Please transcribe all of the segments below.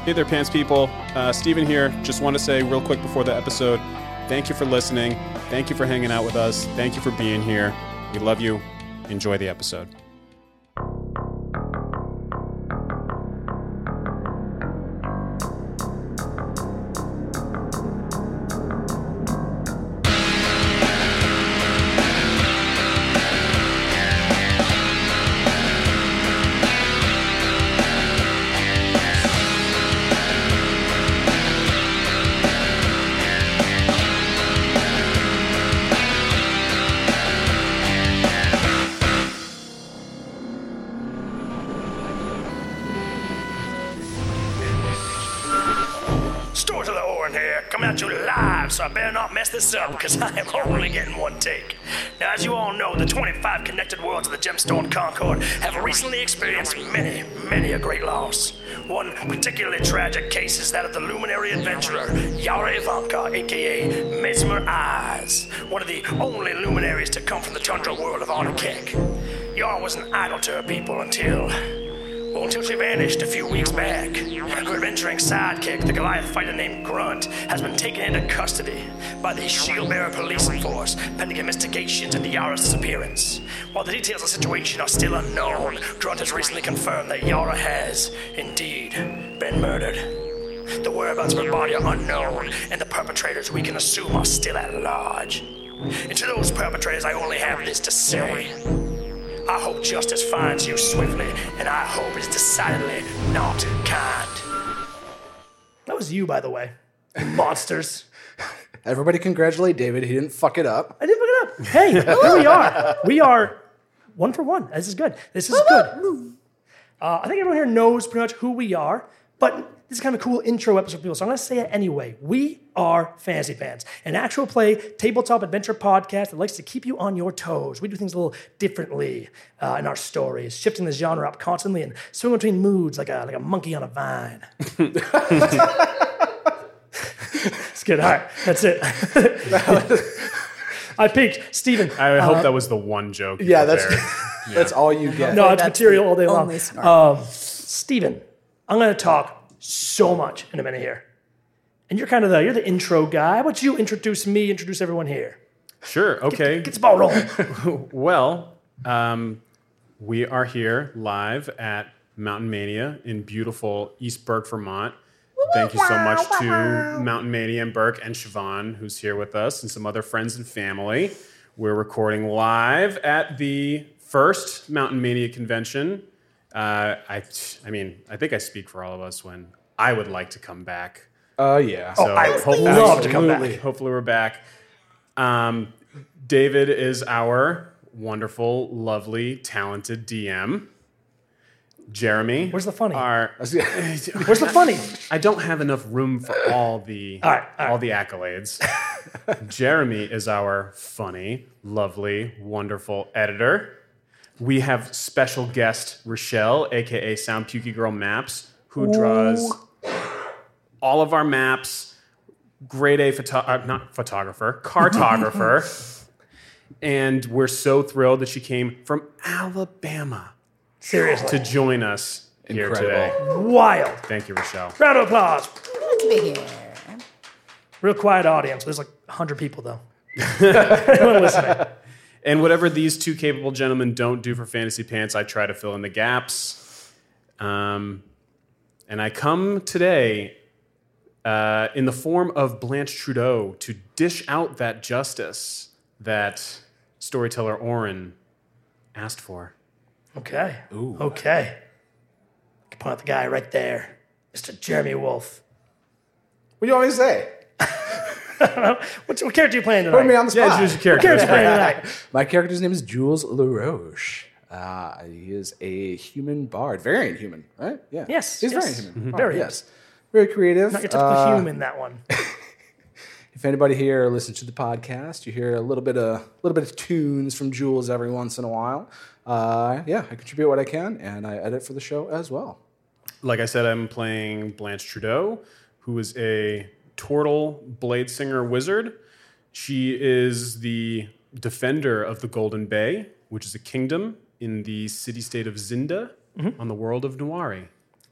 Hey there, Pants people. Steven here. Just want to say real quick before the episode, thank you for listening. Thank you for hanging out with us. Thank you for being here. We love you. Enjoy the episode. So I better not mess this up, because I am only getting one take. Now, as you all know, the 25 connected worlds of the Gemstone Concord have recently experienced many a great loss. One particularly tragic case is that of the luminary adventurer, Yara Ivanka, a.k.a. Mesmer Eyes, one of the only luminaries to come from the tundra world of Arnikek. Yara was an idol to her people until she vanished a few weeks back. Her adventuring sidekick, the Goliath fighter named Grunt, has been taken into custody by the Shieldbearer police force, pending investigations into Yara's disappearance. While the details of the situation are still unknown, Grunt has recently confirmed that Yara has, indeed, been murdered. The whereabouts of her body are unknown, and the perpetrators we can assume are still at large. And to those perpetrators, I only have this to say. I hope justice finds you swiftly, and I hope it's decidedly not kind. That was you, by the way. You monsters. Everybody congratulate David. He didn't fuck it up. I didn't fuck it up. Hey, here we are. We are 1 for 1. This is good. This is good. I think everyone here knows pretty much who we are, but this is kind of a cool intro episode for people, so I'm going to say it anyway. We are Fantasy Pants, an actual play tabletop adventure podcast that likes to keep you on your toes. We do things a little differently in our stories, shifting the genre up constantly and swinging between moods like a monkey on a vine. It's good. All right, that's it. I peaked. Steven. I hope that was the one joke. Yeah, that's all you get. No, it's material all day long. Smart. Steven, I'm going to talk so much in a minute here. And you're you're the intro guy. How about you introduce everyone here? Sure, okay. Get the ball rolling. Well, we are here live at Mountain Mania in beautiful East Burke, Vermont. Thank you so much to Mountain Mania and Burke and Siobhan, who's here with us, and some other friends and family. We're recording live at the first Mountain Mania convention. I think I speak for all of us when I would like to come back. Yeah. So I would love to come back. Hopefully we're back. David is our wonderful, lovely, talented DM. Jeremy. Where's the funny? Where's the funny? I don't have enough room for all the accolades. Jeremy is our funny, lovely, wonderful editor. We have special guest Rochelle, a.k.a. Sound Pukey Girl Maps, who draws all of our maps. Grade A cartographer. And we're so thrilled that she came from Alabama. Seriously. To join us here today. Wild. Thank you, Rochelle. Round of applause. Good to be here. Real quiet audience. There's like 100 people, though. Anyone listening? And whatever these two capable gentlemen don't do for Fantasy Pants, I try to fill in the gaps. And I come today in the form of Blanche Trudeau to dish out that justice that storyteller Oren asked for. Okay. Ooh. Okay. I can point out the guy right there, Mr. Jeremy Wolf. What do you want me to say? What character are you playing tonight? Put me on the spot. Yeah, introduce your character. What character are you playing tonight? My character's name is Jules LaRoche. He is a human bard. Variant human, right? Yeah. Yes. He's yes. variant human. Mm-hmm. Variant. Yes. Very creative. Not your typical human, that one. If anybody here listens to the podcast, you hear a little bit of tunes from Jules every once in a while. I contribute what I can, and I edit for the show as well. Like I said, I'm playing Blanche Trudeau, who is a Tortle Bladesinger wizard. She is the defender of the Golden Bay, which is a kingdom in the city-state of Zinda on the world of Nuari.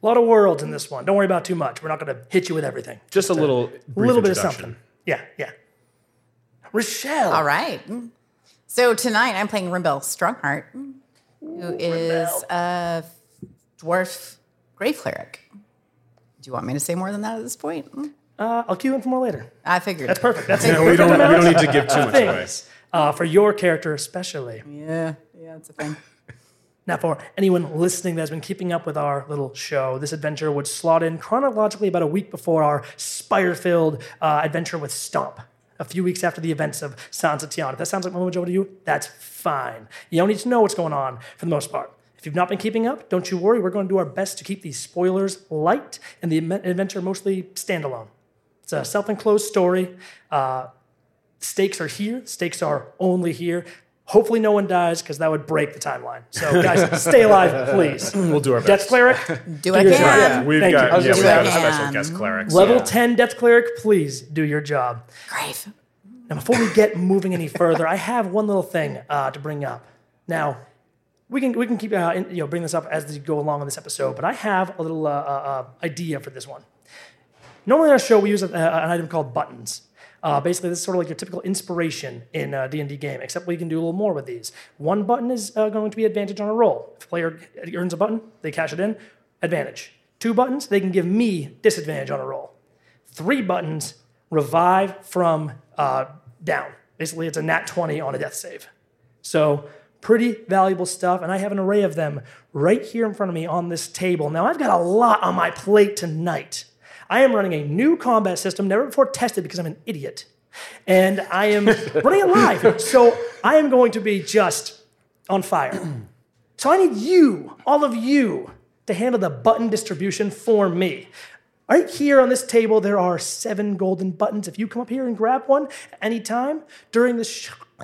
A lot of worlds in this one. Don't worry about too much. We're not going to hit you with everything. Just a little brief little bit of introduction. something. Yeah. Rochelle. All right. So tonight I'm playing Rimbel Strongheart, who is a dwarf grave cleric. Do you want me to say more than that at this point? I'll cue in for more later. I figured. That's perfect. That's No, we don't need to give too much away. things. For your character especially. Yeah, it's a thing. Now, for anyone listening that's been keeping up with our little show, this adventure would slot in chronologically about a week before our spire-filled adventure with Stomp, a few weeks after the events of Sansa Tiana. If that sounds like Momojo to you, that's fine. You don't need to know what's going on for the most part. If you've not been keeping up, don't you worry. We're going to do our best to keep these spoilers light and the adventure mostly standalone. It's a self-enclosed story. Stakes are here. Stakes are only here. Hopefully no one dies, because that would break the timeline. So, guys, stay alive, please. We'll do our best. Death Cleric, Do what I your can. job. Yeah. We've Thank got, you. yeah, we have a Yeah. special guest cleric. Level 10 Death Cleric, please do your job. Grave. Now, before we get moving any further, I have one little thing to bring up. Now, we can keep bring this up as we go along in this episode, but I have a little idea for this one. Normally on our show, we use an item called buttons. Basically, this is sort of like your typical inspiration in a D&D game, except we can do a little more with these. One button is going to be advantage on a roll. If a player earns a button, they cash it in, advantage. 2 buttons, they can give me disadvantage on a roll. 3 buttons, revive from down. Basically, it's a nat 20 on a death save. So, pretty valuable stuff, and I have an array of them right here in front of me on this table. Now, I've got a lot on my plate tonight. I am running a new combat system, never before tested because I'm an idiot. And I am running it live. So I am going to be just on fire. So I need you, all of you, to handle the button distribution for me. Right here on this table, there are 7 golden buttons. If you come up here and grab one anytime during this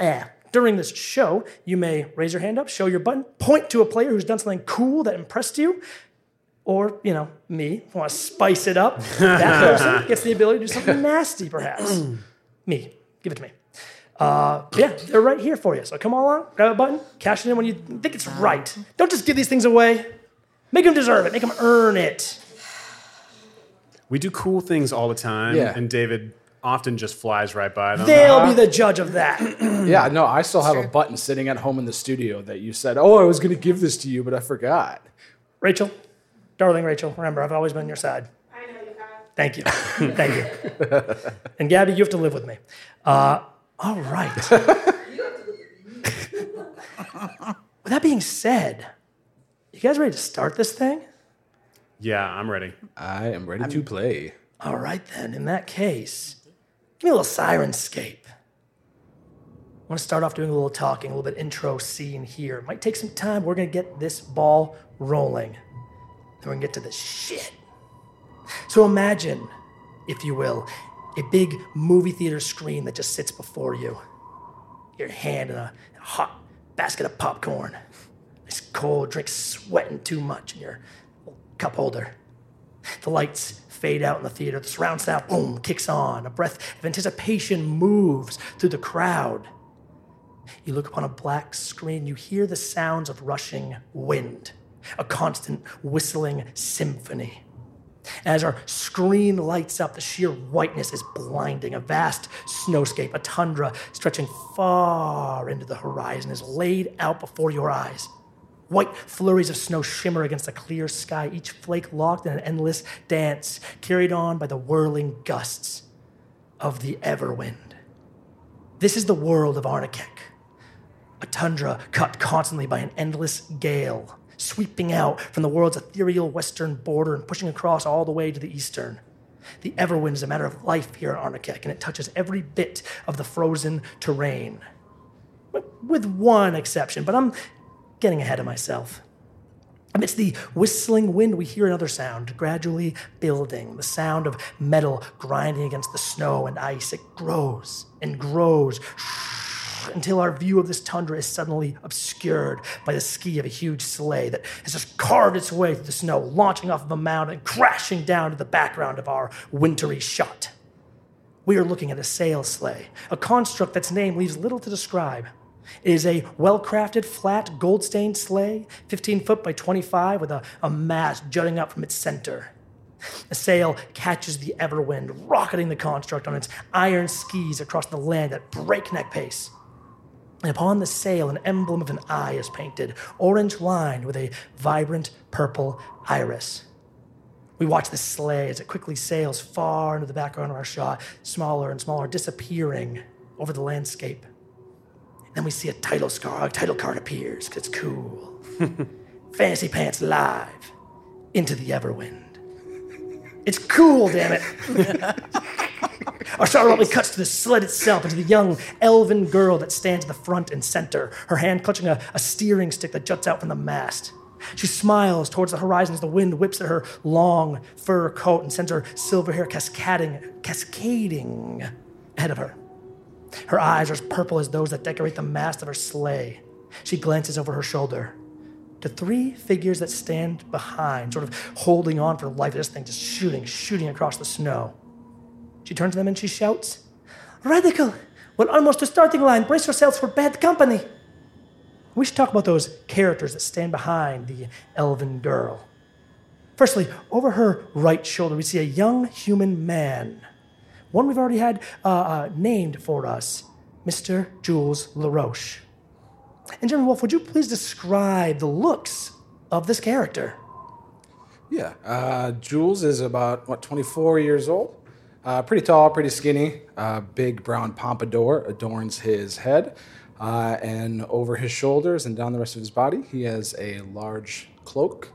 show, you may raise your hand up, show your button, point to a player who's done something cool that impressed you. Or, me, want to spice it up. That person gets the ability to do something nasty, perhaps. Me. Give it to me. They're right here for you. So come along, grab a button, cash it in when you think it's right. Don't just give these things away. Make them deserve it. Make them earn it. We do cool things all the time, Yeah. and David often just flies right by them. They'll be the judge of that. Yeah, no, I still have a Sure. button sitting at home in the studio that you said, I was going to give this to you, but I forgot. Rachel, darling Rachel, remember, I've always been on your side. I know you have. Thank you. Thank you. And Gabby, you have to live with me. All right. With that being said, you guys ready to start this thing? Yeah, I'm ready. I am ready to play. All right, then. In that case, give me a little Sirenscape. I want to start off doing a little talking, a little bit intro scene here. It might take some time. We're going to get this ball rolling. Then we're going to get to the shit. So imagine, if you will, a big movie theater screen that just sits before you. Your hand in a hot basket of popcorn. This cold drink sweating too much in your cup holder. The lights fade out in the theater. The surround sound, boom, kicks on. A breath of anticipation moves through the crowd. You look upon a black screen. You hear the sounds of rushing wind, a constant whistling symphony. As our screen lights up, the sheer whiteness is blinding. A vast snowscape, a tundra stretching far into the horizon, is laid out before your eyes. White flurries of snow shimmer against the clear sky, each flake locked in an endless dance, carried on by the whirling gusts of the Everwind. This is the world of Arnikek, a tundra cut constantly by an endless gale, sweeping out from the world's ethereal western border and pushing across all the way to the eastern. The Everwind is a matter of life here in Arnikek, and it touches every bit of the frozen terrain. With one exception, but I'm getting ahead of myself. Amidst the whistling wind, we hear another sound, gradually building, the sound of metal grinding against the snow and ice. It grows and grows until our view of this tundra is suddenly obscured by the ski of a huge sleigh that has just carved its way through the snow, launching off of a mound and crashing down to the background of our wintry shot. We are looking at a sail sleigh, a construct that's name leaves little to describe. It is a well-crafted, flat, gold-stained sleigh, 15 foot by 25, with a mast jutting up from its center. The sail catches the Everwind, rocketing the construct on its iron skis across the land at breakneck pace. And upon the sail, an emblem of an eye is painted, orange-lined with a vibrant purple iris. We watch the sleigh as it quickly sails far into the background of our shot, smaller and smaller, disappearing over the landscape. Then we see a title card appears, because it's cool. Fantasy Pants Live, Into the Everwind. It's cool, damn it. Our shot abruptly cuts to the sled itself, into the young elven girl that stands at the front and center, her hand clutching a steering stick that juts out from the mast. She smiles towards the horizon as the wind whips at her long fur coat and sends her silver hair cascading ahead of her. Her eyes are as purple as those that decorate the mast of her sleigh. She glances over her shoulder to three figures that stand behind, sort of holding on for life. This thing just shooting across the snow. She turns to them and she shouts, "Radical! We're almost to starting line. Brace yourselves for bad company." We should talk about those characters that stand behind the elven girl. Firstly, over her right shoulder, we see a young human man. One we've already had named for us, Mr. Jules LaRoche. And General Wolf, would you please describe the looks of this character? Yeah, Jules is about, 24 years old. Pretty tall, pretty skinny. Big brown pompadour adorns his head. And over his shoulders and down the rest of his body, he has a large cloak,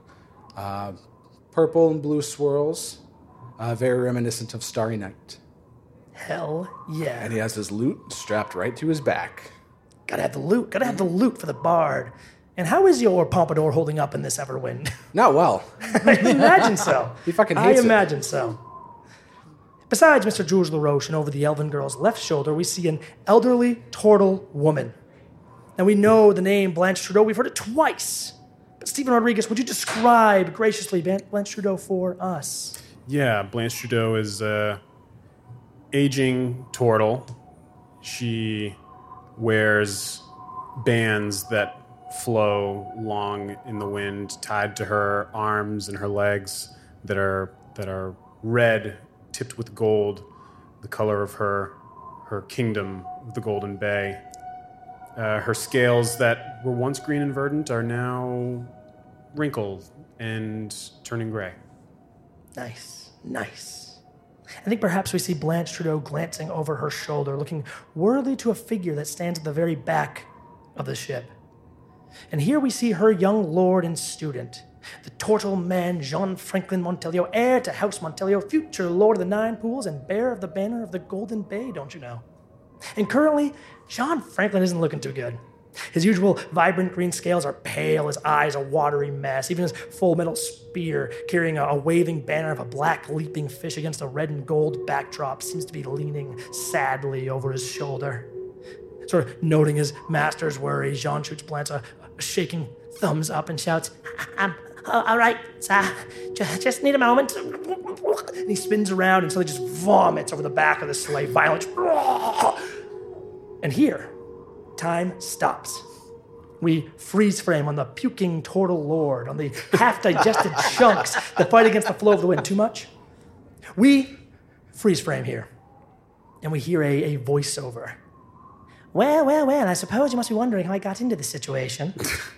purple and blue swirls, very reminiscent of Starry Night. Hell yeah. And he has his lute strapped right to his back. Gotta have the loot for the bard. And how is your pompadour holding up in this Everwind? Not well. I imagine so. He fucking hates it. I imagine so. Besides Mr. Jules LaRoche, and over the elven girl's left shoulder, we see an elderly turtle woman. Now we know the name Blanche Trudeau. We've heard it twice. But Stephen Rodriguez, would you describe graciously Blanche Trudeau for us? Yeah, Blanche Trudeau is aging turtle. She wears bands that flow long in the wind, tied to her arms and her legs that are red, tipped with gold, the color of her kingdom of the Golden Bay. Her scales that were once green and verdant are now wrinkled and turning gray. Nice. I think perhaps we see Blanche Trudeau glancing over her shoulder, looking worthy to a figure that stands at the very back of the ship. And here we see her young lord and student, the turtle man Jean Franklin Montelio, heir to House Montelio, future lord of the Nine Pools and bearer of the banner of the Golden Bay, don't you know? And currently, Jean Franklin isn't looking too good. His usual vibrant green scales are pale, his eyes a watery mess. Even his full metal spear, carrying a waving banner of a black leaping fish against a red and gold backdrop, seems to be leaning sadly over his shoulder. Sort of noting his master's worry, Jean shoots Blanche a shaking thumbs up and shouts, "All right, sir, just need a moment." And he spins around until he just vomits over the back of the sleigh, violent. And here, time stops. We freeze frame on the puking turtle lord, on the half-digested chunks that fight against the flow of the wind. Too much? We freeze frame here, and we hear a voiceover. Well, I suppose you must be wondering how I got into this situation.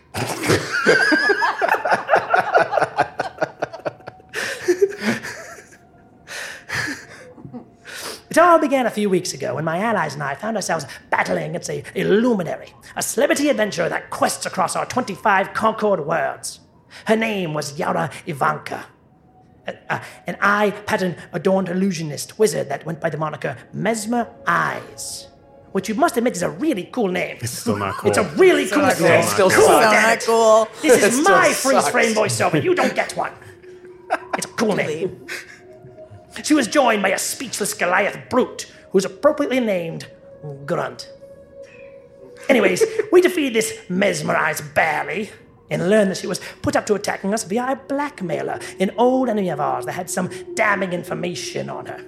It all began a few weeks ago when my allies and I found ourselves battling against a luminary, a celebrity adventurer that quests across our 25 conquered worlds. Her name was Yara Ivanka, an eye-pattern adorned illusionist wizard that went by the moniker Mesmer Eyes, which you must admit is a really cool name. It's still not cool. It's a really cool name. It still Cool, sucks. damn Not it. cool. This It is still my sucks. freeze-frame voiceover. You don't get one. It's a cool name. She was joined by a speechless Goliath brute who was appropriately named Grunt. Anyways, we defeated this mesmerized barely and learned that she was put up to attacking us via a blackmailer, an old enemy of ours that had some damning information on her.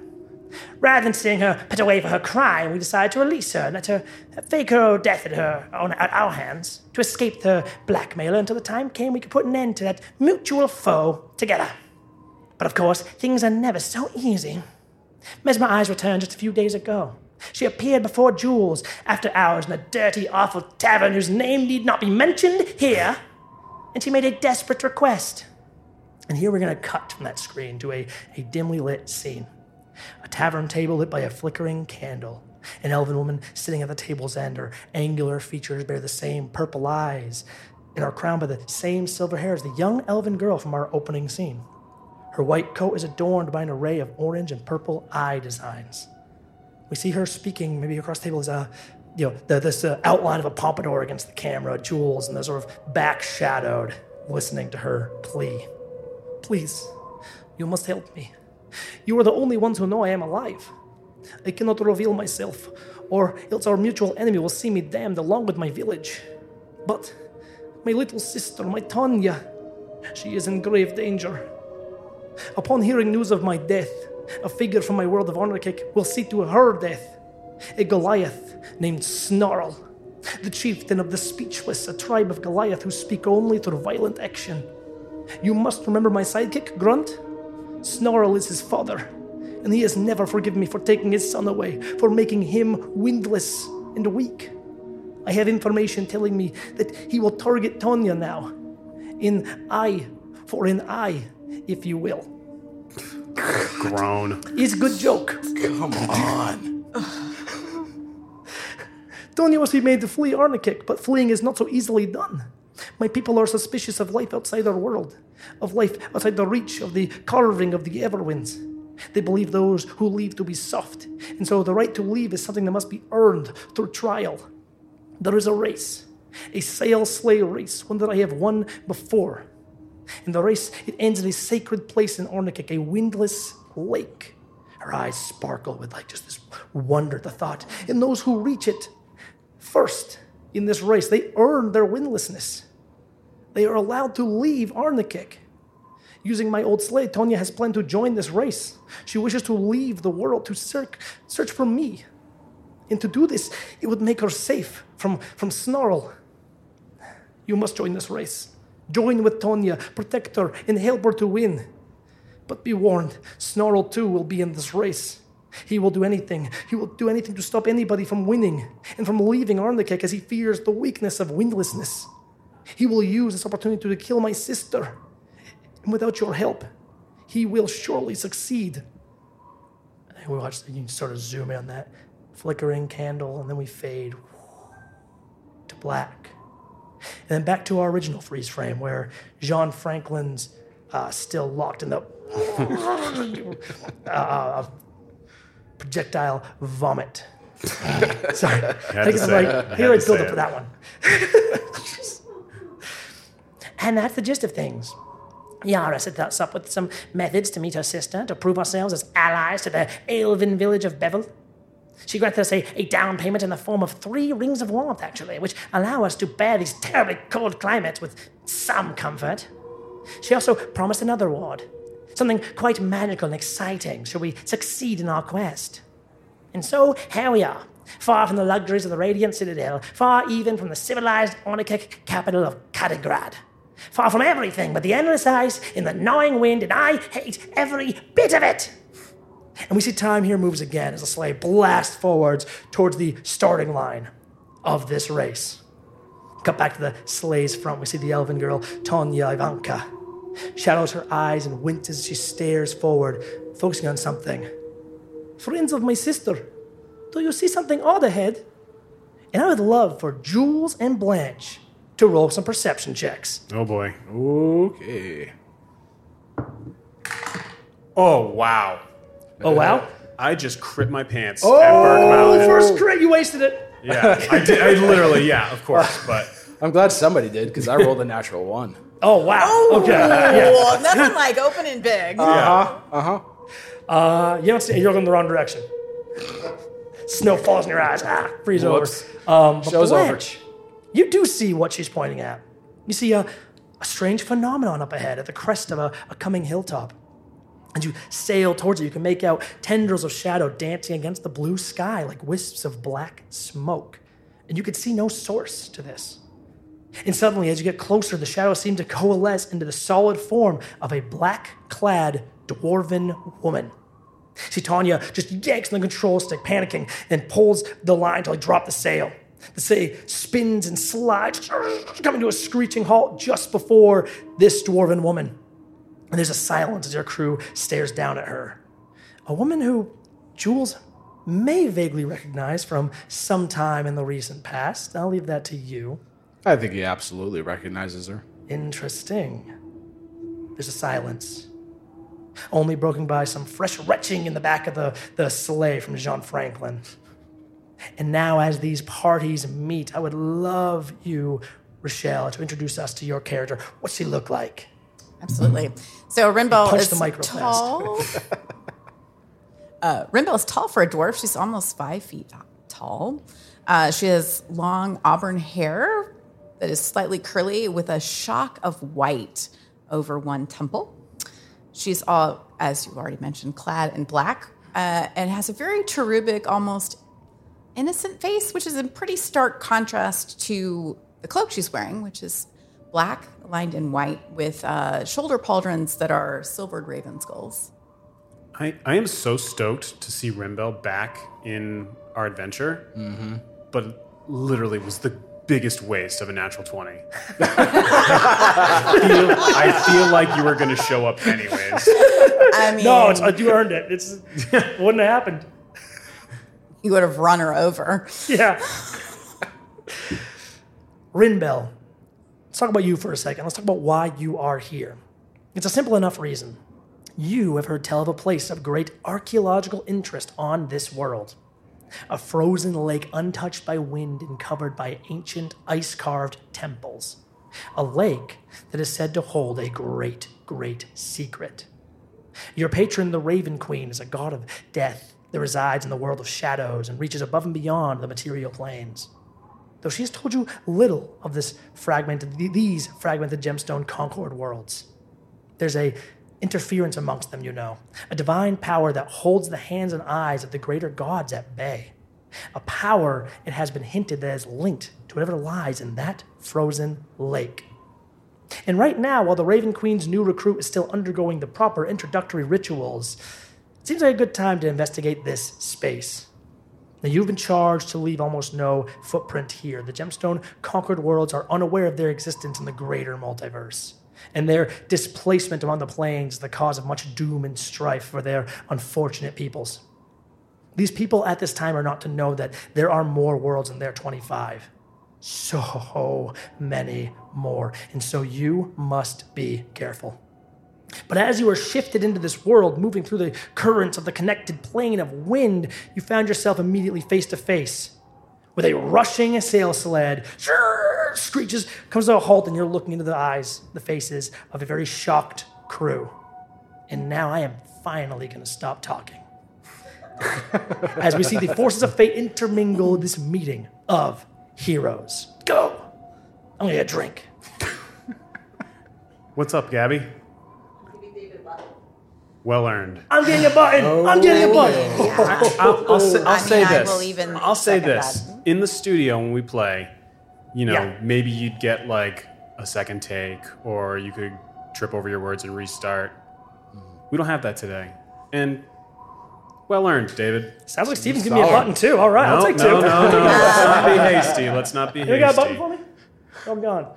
Rather than seeing her put away for her crime, we decided to release her and let her fake her death at our hands to escape the blackmailer until the time came we could put an end to that mutual foe together. But of course, things are never so easy. Mesmer Eyes returned just a few days ago. She appeared before Jules after hours in a dirty, awful tavern whose name need not be mentioned here, and she made a desperate request. And here we're going to cut from that screen to a dimly lit scene. A tavern table lit by a flickering candle. An elven woman sitting at the table's end. Her angular features bear the same purple eyes and are crowned by the same silver hair as the young elven girl from our opening scene. Her white coat is adorned by an array of orange and purple eye designs. We see her speaking, maybe across the table is this outline of a pompadour against the camera, Jules, and they're sort of back-shadowed, listening to her plea. Please, you must help me. You are the only ones who know I am alive. I cannot reveal myself, or else our mutual enemy will see me damned along with my village. But my little sister, my Tanya, she is in grave danger. Upon hearing news of my death, a figure from my world of Arnikik will see to her death. A Goliath named Snarl, the chieftain of the Speechless, a tribe of Goliath who speak only through violent action. You must remember my sidekick, Grunt. Snarl is his father, and he has never forgiven me for taking his son away, for making him windless and weak. I have information telling me that he will target Tonya now. In eye for an eye, if you will. Groan. It's a good joke. Come on. Tonya was made to flee Arnikik, but fleeing is not so easily done. My people are suspicious of life outside our world, of life outside the reach of the carving of the Everwinds. They believe those who leave to be soft, and so the right to leave is something that must be earned through trial. There is a race, a sail-slay race, one that I have won before. In the race, it ends at a sacred place in Arnikik, a windless lake. Her eyes sparkle with just this wonder at the thought. And those who reach it first in this race, they earn their windlessness. They are allowed to leave Arnikik. Using my old slave, Tonya has planned to join this race. She wishes to leave the world to search for me. And to do this, it would make her safe from Snarl. You must join this race. Join with Tonya, protect her, and help her to win. But be warned, Snarl too will be in this race. He will do anything. He will do anything to stop anybody from winning and from leaving Arnikik as he fears the weakness of windlessness. He will use this opportunity to kill my sister. And without your help, he will surely succeed. And we watch, you can sort of zoom in on that flickering candle, and then we fade to black. And then back to our original freeze frame where Jean Franklin's still locked in the projectile vomit. Sorry. I build up for that one. And that's the gist of things. Yara set us up with some methods to meet her sister, to prove ourselves as allies to the elven village of Bevel. She granted us a down payment in the form of 3 rings of warmth, actually, which allow us to bear these terribly cold climates with some comfort. She also promised another reward, something quite magical and exciting should we succeed in our quest. And so, here we are, far from the luxuries of the Radiant Citadel, far even from the civilized Arnikik capital of Kadigrad. Far from everything but the endless ice and the gnawing wind, and I hate every bit of it. And we see time here moves again as the sleigh blasts forwards towards the starting line of this race. Cut back to the sleigh's front, we see the elven girl, Tonya Ivanka. Shadows her eyes and winces as she stares forward, focusing on something. Friends of my sister, do you see something odd ahead? And I would love for Jules and Blanche to roll some perception checks. Oh boy. Okay. Oh wow. Oh, wow. I just crit my pants. Oh, at Burke Mountain. first crit, you wasted it. Yeah, I did. I literally, yeah, of course. But I'm glad somebody did, because I rolled a natural 1. Oh, wow. Oh, Okay. Yeah. nothing like opening big. You don't see, you're looking in the wrong direction. Snow falls in your eyes. Freeze Whoops. over. But Show's over. Blanche, you do see what she's pointing at. You see a strange phenomenon up ahead at the crest of a coming hilltop. As you sail towards it, you can make out tendrils of shadow dancing against the blue sky like wisps of black smoke. And you could see no source to this. And suddenly, as you get closer, the shadows seem to coalesce into the solid form of a black-clad dwarven woman. See, Tanya just yanks on the control stick, panicking, and pulls the line to drop the sail. The sail spins and slides, coming to a screeching halt just before this dwarven woman. And there's a silence as your crew stares down at her. A woman who Jules may vaguely recognize from some time in the recent past. I'll leave that to you. I think he absolutely recognizes her. Interesting. There's a silence, only broken by some fresh retching in the back of the sleigh from Jean Franklin. And now, as these parties meet, I would love you, Rochelle, to introduce us to your character. What's she look like? Absolutely. So Rinbel Punch is the mic real tall. Rinbel is tall for a dwarf. She's almost 5 feet tall. She has long auburn hair that is slightly curly with a shock of white over one temple. She's all, as you already mentioned, clad in black and has a very cherubic, almost innocent face, which is in pretty stark contrast to the cloak she's wearing, which is black, lined in white, with shoulder pauldrons that are silvered raven skulls. I am so stoked to see Rinbel back in our adventure, but literally was the biggest waste of a natural 20. I feel like you were going to show up anyways. I mean, No, you earned it. It wouldn't have happened. you would have run her over. Yeah. Rinbel, let's talk about you for a second. Let's talk about why you are here. It's a simple enough reason. You have heard tell of a place of great archaeological interest on this world. A frozen lake untouched by wind and covered by ancient ice-carved temples. A lake that is said to hold a great, great secret. Your patron, the Raven Queen, is a god of death that resides in the world of shadows and reaches above and beyond the material planes. Though she has told you little of these fragmented gemstone Concord worlds. There's a interference amongst them, you know. A divine power that holds the hands and eyes of the greater gods at bay. A power, it has been hinted, that is linked to whatever lies in that frozen lake. And right now, while the Raven Queen's new recruit is still undergoing the proper introductory rituals, it seems like a good time to investigate this space. Now, you've been charged to leave almost no footprint here. The Gemstone Conquered worlds are unaware of their existence in the greater multiverse. And their displacement among the planes is the cause of much doom and strife for their unfortunate peoples. These people at this time are not to know that there are more worlds than their 25. So many more. And so you must be careful. But as you are shifted into this world, moving through the currents of the connected plane of wind, you found yourself immediately face to face with a rushing sail sled. Screeches, comes to a halt, and you're looking into the faces of a very shocked crew. And now I am finally going to stop talking. As we see the forces of fate intermingle in this meeting of heroes. Go! I'm going to get a drink. What's up, Gabby? Well earned. I'm getting a button. I'm getting a button. I'll say I this. will even I'll say second this. that. In the studio when we play, Yeah. maybe you'd get like a second take, or you could trip over your words and restart. We don't have that today. And well earned, David. Sounds like Steven's giving me a button too. All right, I'll take two. No. Let's not be hasty. Let's not be hasty. You got a button for me? Oh, I'm gone.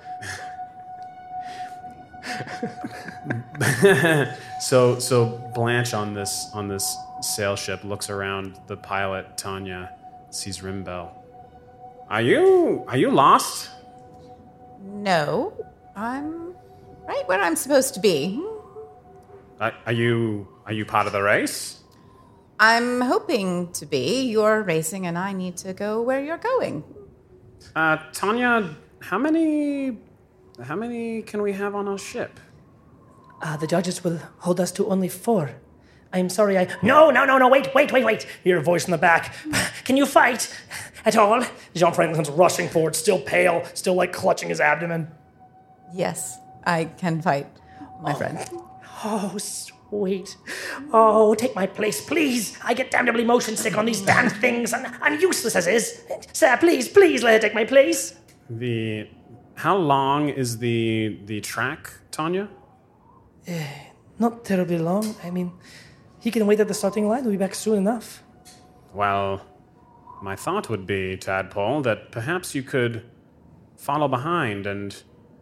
So Blanche on this sail ship looks around the pilot, Tanya, sees Rinbel. Are you lost? No, I'm right where I'm supposed to be. Are you part of the race? I'm hoping to be. You're racing, and I need to go where you're going. Tanya, how many can we have on our ship? The judges will hold us to only 4. I'm sorry, No, wait. Hear a voice in the back. Can you fight at all? Jean Franklin comes rushing forward, still pale, still clutching his abdomen. Yes, I can fight, my friend. Oh, wait. Oh, take my place, please. I get damnably motion sick on these damn things. I'm useless as is. Sir, please let her take my place. How long is the track, Tanya? Not terribly long. I mean, he can wait at the starting line. We'll be back soon enough. Well, my thought would be, Tadpole, that perhaps you could follow behind and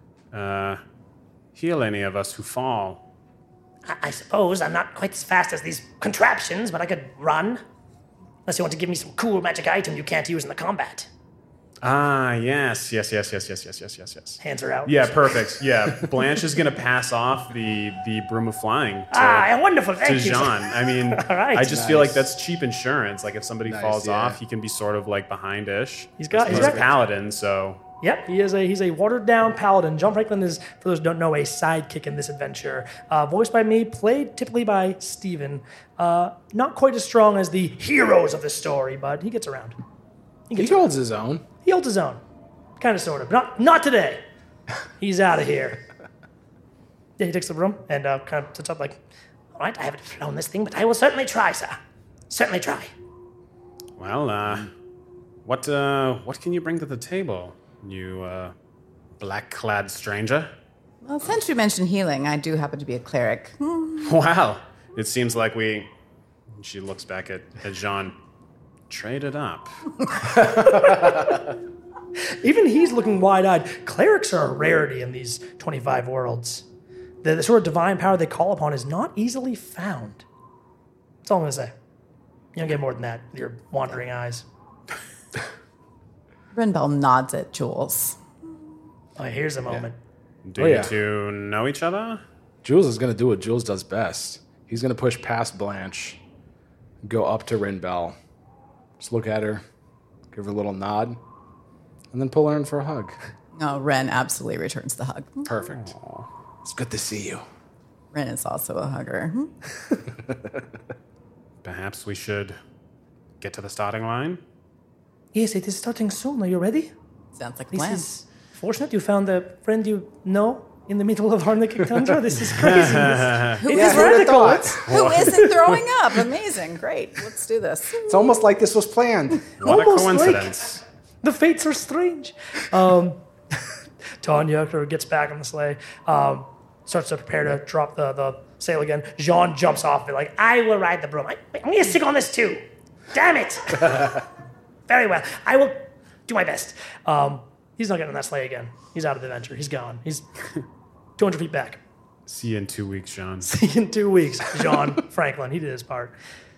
heal any of us who fall. I suppose I'm not quite as fast as these contraptions, but I could run. Unless you want to give me some cool magic item you can't use in the combat. Ah, yes. Hands are out. Yeah, perfect. Yeah, Blanche is going to pass off the broom of flying Wonderful. to Thank you. Jean. I mean, right. I just feel like that's cheap insurance. Like if somebody falls yeah. off, he can be sort of like behind-ish. He's a paladin, so... Yep, he's a watered down paladin. John Franklin is, for those who don't know, a sidekick in this adventure. Voiced by me, played typically by Steven. Not quite as strong as the heroes of the story, but he gets around. He holds his own. He holds his own. Kind of, sort of. Not today. He's out of here. Yeah, he takes the broom and kind of sits up like, All right, I haven't flown this thing, but I will certainly try, sir. Certainly try. Well, what can you bring to the table, you black-clad stranger? Well, since you mentioned healing, I do happen to be a cleric. Wow, it seems like she looks back at Jean. Traded up. even he's looking wide-eyed. Clerics are a rarity in these 25 worlds. The sort of divine power they call upon is not easily found. That's all I'm going to say. You don't get more than that with your wandering eyes. Rinbell nods at Jules. Oh, here's a moment. Do you two know each other? Jules is going to do what Jules does best. He's going to push past Blanche, go up to Rinbell, just look at her, give her a little nod, and then pull her in for a hug. Oh, Ren absolutely returns the hug. Perfect. It's good to see you. Ren is also a hugger. Perhaps we should get to the starting line? Yes, it is starting soon. Are you ready? Sounds like a This plan. is fortunate. You found a friend you know in the middle of Arctic tundra. This is crazy. Who It is is radical. Who isn't throwing up? Amazing. Great. Let's do this. It's almost like this was planned. What a Almost like- coincidence. The fates are strange. Tanya gets back on the sleigh, starts to prepare to drop the sail again. Jean jumps off it like, I will ride the broom. I'm going to stick on this too. Damn it. Very well. I will do my best. he's not getting on that sleigh again. He's out of the adventure. He's gone. He's 200 feet back. See you in 2 weeks, Jean. In 2 weeks, John Franklin, he did his part.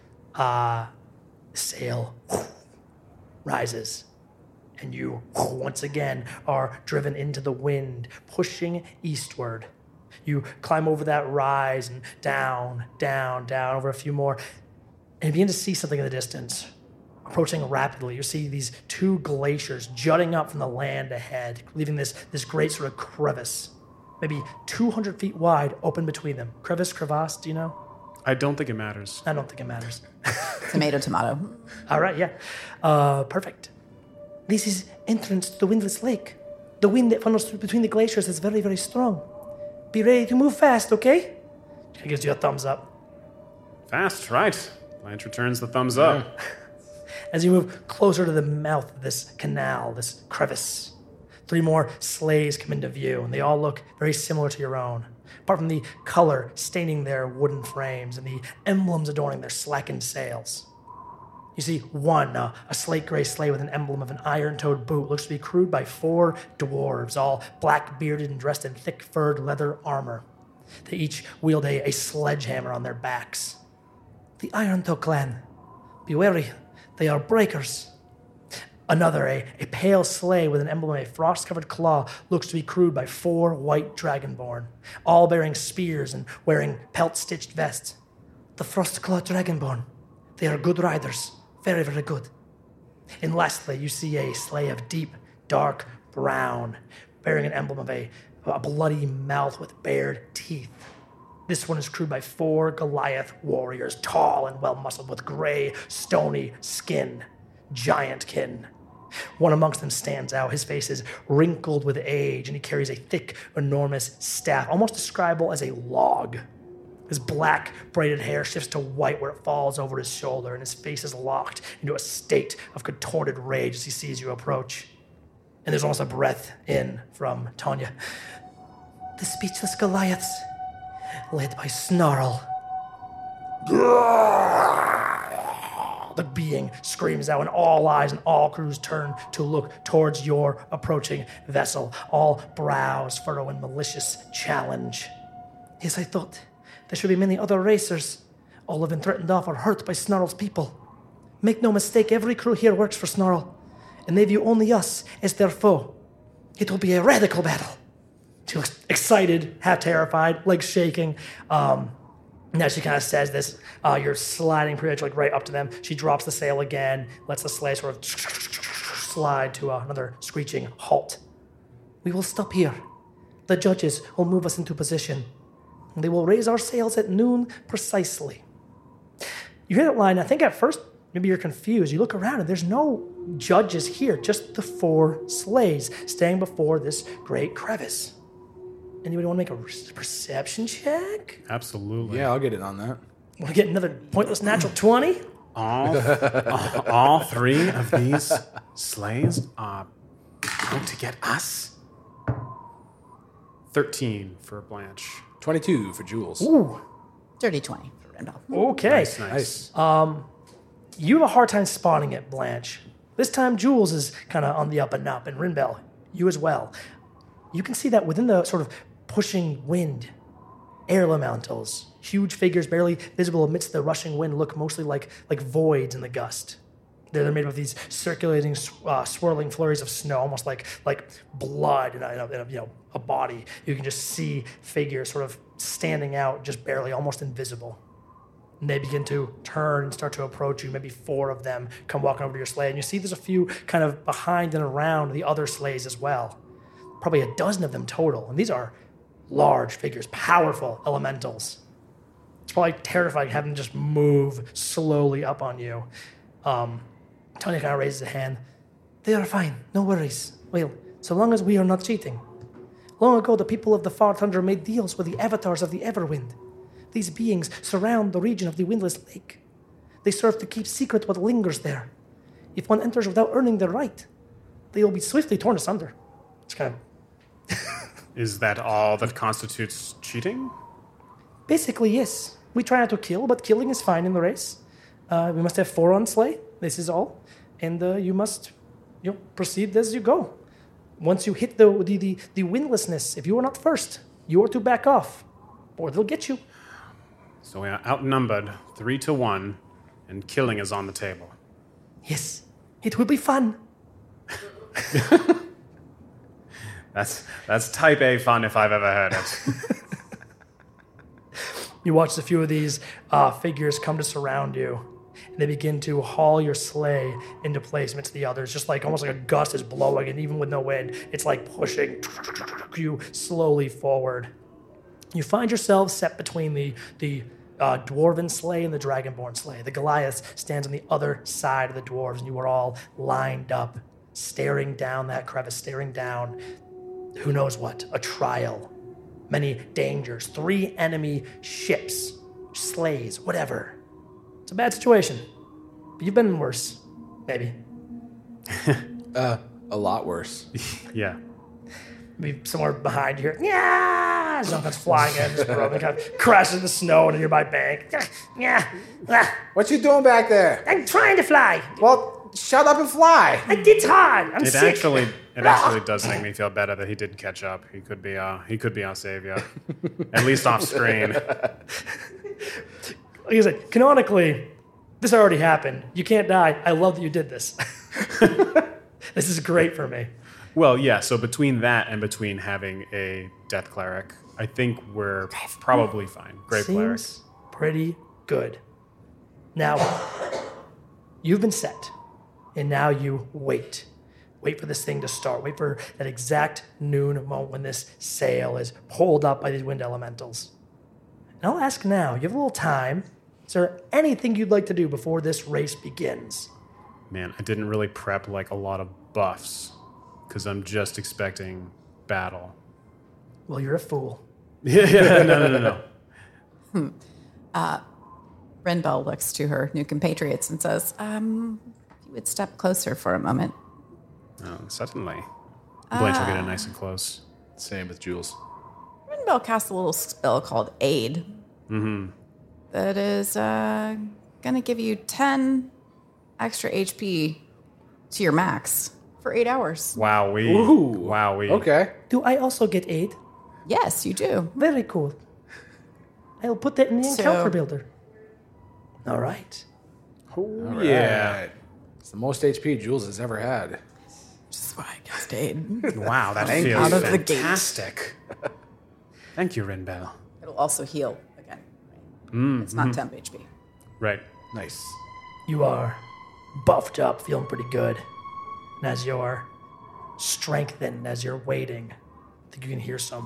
Sail rises, and you once again are driven into the wind, pushing eastward. You climb over that rise and down, down, down, over a few more, and you begin to see something in the distance. Approaching rapidly, you see these two glaciers jutting up from the land ahead, leaving this great sort of crevice, maybe 200 feet wide, open between them. Crevasse, do you know? I don't think it matters. I don't think it matters. Tomato, tomato. All right, yeah. Perfect. This is entrance to the Windless Lake. The wind that funnels through between the glaciers is very, very strong. Be ready to move fast, okay? She gives you a thumbs up. Fast, right. Blanche returns the thumbs up. As you move closer to the mouth of this canal, this crevice, 3 more sleighs come into view, and they all look very similar to your own, apart from the color staining their wooden frames and the emblems adorning their slackened sails. You see one, a slate gray sleigh with an emblem of an iron-toed boot, looks to be crewed by 4 dwarves, all black-bearded and dressed in thick furred leather armor. They each wield a sledgehammer on their backs. The Iron-Toe clan. Be wary, they are breakers. Another, a pale sleigh with an emblem of a frost-covered claw, looks to be crewed by 4 white dragonborn, all bearing spears and wearing pelt-stitched vests. The Frostclaw dragonborn. They are good riders. Very, very good. And lastly, you see a sleigh of deep, dark brown, bearing an emblem of a bloody mouth with bared teeth. This one is crewed by 4 Goliath warriors, tall and well-muscled, with gray, stony skin, giantkin. One amongst them stands out. His face is wrinkled with age, and he carries a thick, enormous staff, almost describable as a log. His black braided hair shifts to white where it falls over his shoulder, and his face is locked into a state of contorted rage as he sees you approach. And there's almost a breath in from Tanya. The speechless Goliaths, led by Snarl. The being screams out, and all eyes and all crews turn to look towards your approaching vessel, all brows furrow in malicious challenge. Yes, I thought there should be many other racers. All have been threatened off or hurt by Snarl's people. Make no mistake, every crew here works for Snarl, and they view only us as their foe. It will be a radical battle. She looks excited, half terrified, legs shaking. Now she kind of says this. You're sliding pretty much like right up to them. She drops the sail again, lets the sleigh sort of slide to another screeching halt. We will stop here. The judges will move us into position. They will raise our sails at noon precisely. You hear that line. I think at first maybe you're confused. You look around and there's no judges here, just the 4 sleighs staying before this great crevice. Anybody want to make a perception check? Absolutely. Yeah, I'll get it on that. Want to get another pointless natural 20? All 3 of these sleighs are out to get us. 13 for Blanche. 22 for Jules. Ooh, Dirty 20 for Randolph. okay. Nice. You have a hard time spotting it, Blanche. This time, Jules is kind of on the up and up, and Rinbell, you as well. You can see that within the sort of pushing wind, air elementals, huge figures barely visible amidst the rushing wind, look mostly like voids in the gust. They're made of these circulating, swirling flurries of snow, almost like blood in a body. You can just see figures sort of standing out, just barely, almost invisible. And they begin to turn and start to approach you. Maybe 4 of them come walking over to your sleigh, and you see there's a few kind of behind and around the other sleighs as well. Probably a dozen of them total, and these are large figures, powerful elementals. It's probably terrifying having them just move slowly up on you. Tony kind of raises a hand. They are fine, no worries. Well, so long as we are not cheating. Long ago, the people of the Far Tundra made deals with the avatars of the Everwind. These beings surround the region of the Windless Lake. They serve to keep secret what lingers there. If one enters without earning their right, they will be swiftly torn asunder. It's kind of... Is that all that constitutes cheating? Basically, yes. We try not to kill, but killing is fine in the race. We must have 4 on sleigh. This is all. And you must proceed as you go. Once you hit the windlessness, if you are not first, you are to back off, or they'll get you. So we are outnumbered 3-1, and killing is on the table. Yes, it will be fun. That's type A fun if I've ever heard it. You watch a few of these figures come to surround you, and they begin to haul your sleigh into place amidst the others, just like almost like a gust is blowing, and even with no wind, it's like pushing you slowly forward. You find yourself set between the dwarven sleigh and the dragonborn sleigh. The Goliath stands on the other side of the dwarves, and you are all lined up, staring down that crevice, staring down who knows what, a trial, many dangers, 3 enemy ships, sleighs, whatever. It's a bad situation, but you've been in worse, maybe. A lot worse. Yeah. Maybe somewhere behind you here, yeah, something comes flying in, just kind of crashes in the snow in a nearby bank. Yeah, What you doing back there? I'm trying to fly. Well, shut up and fly. It's hard. I'm It sick. actually does make me feel better that he didn't catch up. He could be our savior, at least off screen. Like I said, canonically, this already happened. You can't die. I love that you did this. This is great for me. Well, yeah. So between that and between having a death cleric, I think we're probably fine. Grave cleric. Seems pretty good. Now, you've been set, and now you wait. Wait for this thing to start. Wait for that exact noon moment when this sail is pulled up by these wind elementals. And I'll ask now, you have a little time. Is there anything you'd like to do before this race begins? Man, I didn't really prep like a lot of buffs because I'm just expecting battle. Well, you're a fool. Yeah, no. Renbel looks to her new compatriots and says, if you would step closer for a moment. Oh, certainly. Blanche will get it nice and close. Same with Jules. Renbel casts a little spell called Aid. Mm-hmm. That is going to give you 10 extra HP to your max for 8 hours. Wowee. Ooh. Wowee. Okay. Do I also get aid? Yes, you do. Very cool. I'll put that in the encounter builder. All right. Oh, yeah. Right. It's the most HP Jules has ever had. Just why I cast Aid. Wow, that Thank feels you. Out of the gate. fantastic. Thank you, Rinbell. It'll also heal again. It's not temp HP. Right. Nice. You are buffed up, feeling pretty good. And as you're strengthened, as you're waiting, I think you can hear some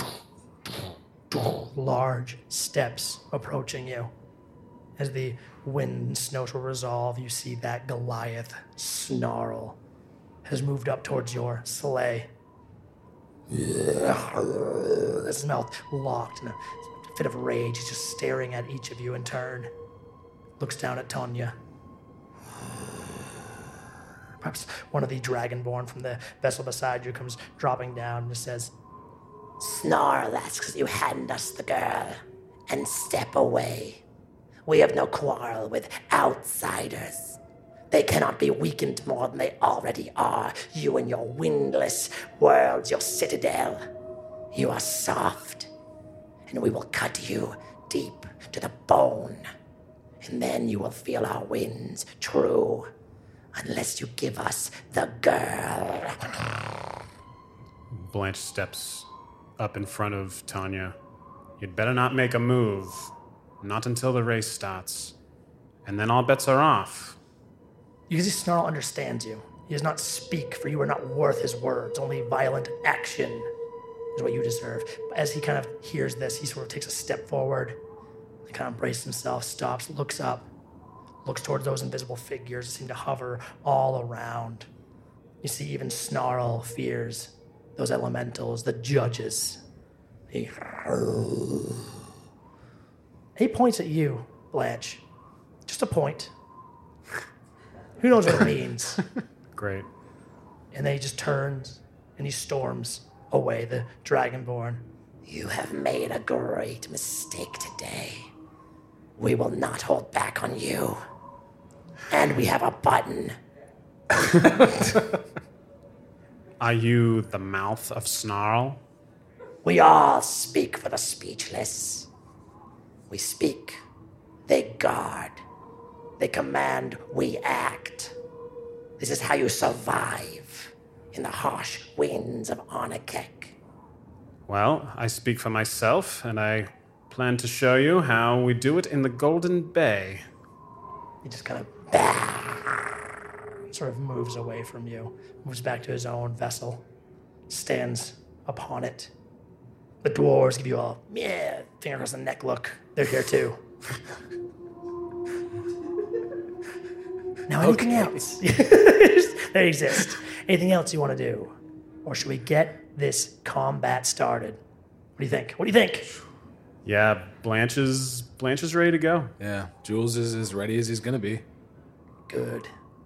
large steps approaching you. As the wind and snow will resolve, you see that Goliath snarl has moved up towards your sleigh. His mouth locked in a fit of rage. He's just staring at each of you in turn. Looks down at Tanya. Perhaps one of the Dragonborn from the vessel beside you comes dropping down and just says, Snarl, that's because you hand us the girl. And step away. We have no quarrel with outsiders. They cannot be weakened more than they already are. You and your windless worlds, your citadel. You are soft. And we will cut you deep to the bone. And then you will feel our winds true. Unless you give us the girl. Blanche steps up in front of Tanya. You'd better not make a move. Not until the race starts. And then all bets are off. You can see Snarl understands you. He does not speak, for you are not worth his words. Only violent action is what you deserve. But as he kind of hears this, he sort of takes a step forward. He kind of braces himself, stops, looks up, looks towards those invisible figures that seem to hover all around. You see even Snarl fears those elementals, the judges. He points at you, Blanche. Just a point. Who knows what it means? Great. And then he just turns and he storms away, the Dragonborn. You have made a great mistake today. We will not hold back on you. And we have a button. Are you the mouth of Snarl? We all speak for the speechless. We speak. They guard. They command. We act. This is how you survive in the harsh winds of Arnikek. Well, I speak for myself, and I plan to show you how we do it in the Golden Bay. He just kind of sort of moves away from you, moves back to his own vessel, stands upon it. The dwarves give you a finger across the neck look. They're here too. Now, anything else? They exist. Anything else you want to do? Or should we get this combat started? What do you think? What do you think? Yeah, Blanche is ready to go. Yeah, Jules is as ready as he's going to be. Good.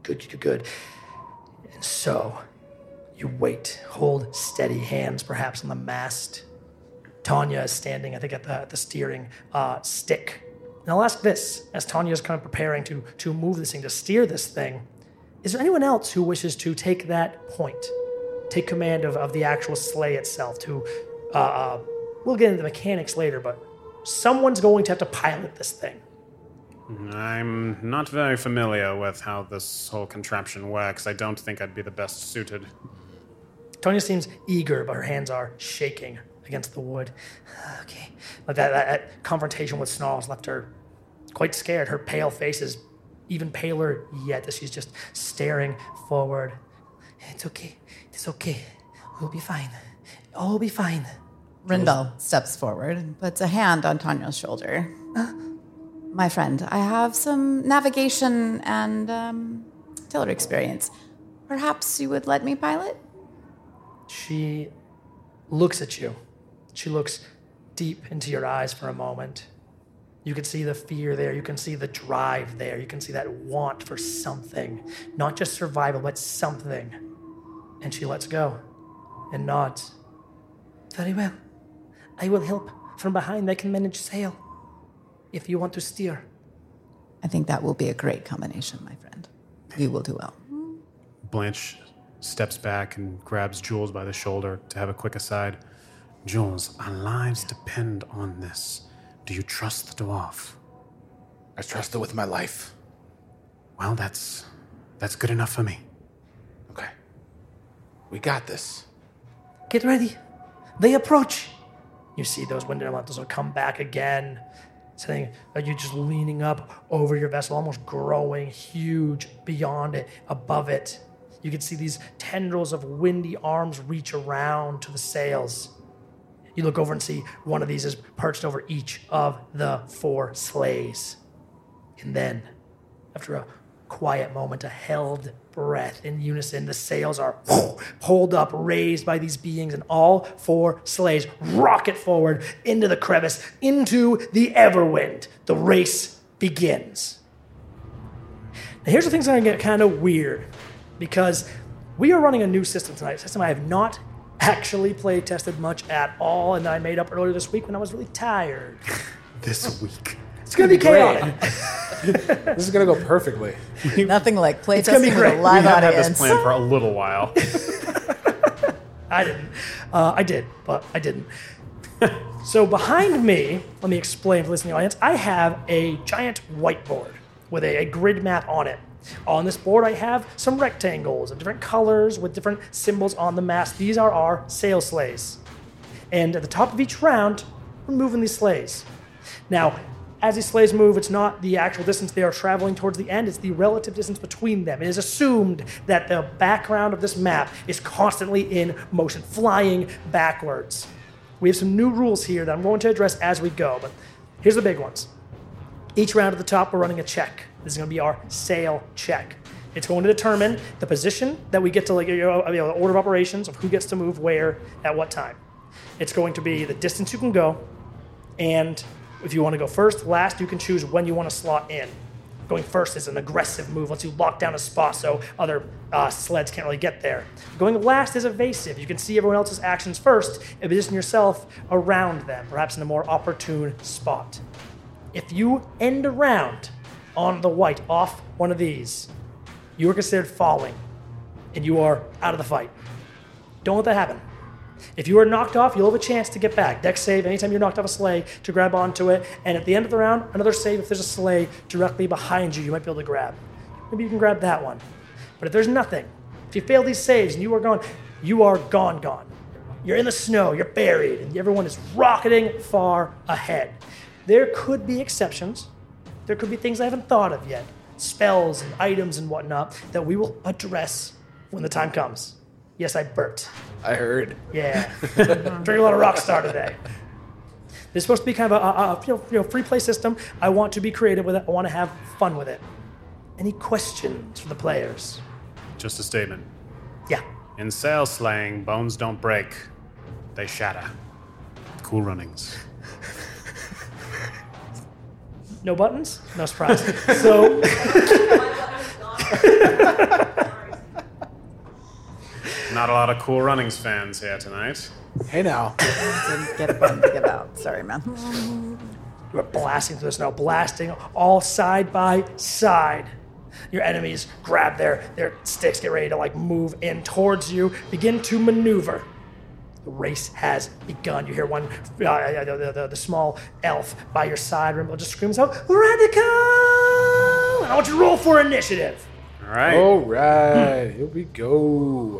And so, you wait, hold steady hands perhaps on the mast. Tanya is standing, I think, at the steering stick. And I'll ask this, as Tanya is kind of preparing to move this thing, to steer this thing, is there anyone else who wishes to take that point, take command of the actual sleigh itself, we'll get into the mechanics later, but someone's going to have to pilot this thing. I'm not very familiar with how this whole contraption works. I don't think I'd be the best suited. Tanya seems eager, but her hands are shaking against the wood. Okay. Like that confrontation with Snarls left her quite scared. Her pale face is even paler yet as she's just staring forward. It's okay. We'll be fine. All will be fine. Rindal steps forward and puts a hand on Tanya's shoulder. My friend, I have some navigation and tiller experience. Perhaps you would let me pilot? She looks at you. She looks deep into your eyes for a moment. You can see the fear there. You can see the drive there. You can see that want for something. Not just survival, but something. And she lets go and nods. Very well. I will help from behind. I can manage sail if you want to steer. I think that will be a great combination, my friend. You will do well. Blanche steps back and grabs Jules by the shoulder to have a quick aside. Jules, our lives depend on this. Do you trust the dwarf? I trust it with my life. Well, that's good enough for me. Okay. We got this. Get ready. They approach. You see those wind elementals will come back again. Saying that you're just leaning up over your vessel, almost growing huge beyond it, above it. You can see these tendrils of windy arms reach around to the sails. You look over and see one of these is perched over each of the 4 sleighs. And then, after a quiet moment, a held breath in unison, the sails are pulled up, raised by these beings, and all 4 sleighs rocket forward into the crevice, into the Everwind. The race begins. Now, here's the things that are going to get kind of weird, because we are running a new system tonight, a system I have not actually play tested much at all, and I made up earlier this week when I was really tired. This week. It's going to be chaotic. This is going to go perfectly. Nothing like gonna be playtesting with great. a live We have had audience. this plan for a little while. I didn't. I did, but I didn't. So behind me, let me explain for listening audience, I have a giant whiteboard with a grid map on it. On this board, I have some rectangles of different colors with different symbols on the mast. These are our sail sleighs. And at the top of each round, we're moving these sleighs. Now, as these sleighs move, it's not the actual distance they are traveling towards the end, it's the relative distance between them. It is assumed that the background of this map is constantly in motion, flying backwards. We have some new rules here that I'm going to address as we go, but here's the big ones. Each round at the top, we're running a check. This is going to be our sail check. It's going to determine the position that we get to, the order of operations of who gets to move where at what time. It's going to be the distance you can go, and if you want to go first, last, you can choose when you want to slot in. Going first is an aggressive move, lets you lock down a spot so other sleds can't really get there. Going last is evasive. You can see everyone else's actions first and position yourself around them, perhaps in a more opportune spot. If you end a round on the white off one of these, you are considered falling, and you are out of the fight. Don't let that happen. If you are knocked off, you'll have a chance to get back. Dex save anytime you're knocked off a sleigh to grab onto it, and at the end of the round, another save if there's a sleigh directly behind you might be able to grab. Maybe you can grab that one. But if there's nothing, if you fail these saves and you are gone, gone. You're in the snow, you're buried, and everyone is rocketing far ahead. There could be exceptions. There could be things I haven't thought of yet. Spells and items and whatnot that we will address when the time comes. Yes, I burped. I heard. Yeah. Drink a lot of Rockstar today. This is supposed to be kind of a free play system. I want to be creative with it. I want to have fun with it. Any questions for the players? Just a statement. Yeah. In sail slang, bones don't break, they shatter. Cool runnings. No buttons? No surprise. So, Not a lot of Cool Runnings fans here tonight. Hey now. Didn't get a button to give out. Sorry, man. you are blasting through the snow, blasting all side by side. Your enemies grab their sticks, get ready to move in towards you, begin to maneuver. The race has begun. You hear one, the small elf by your side, Rimble just screams out, "Radical!" And I want you to roll for initiative. All right. All right. Here we go.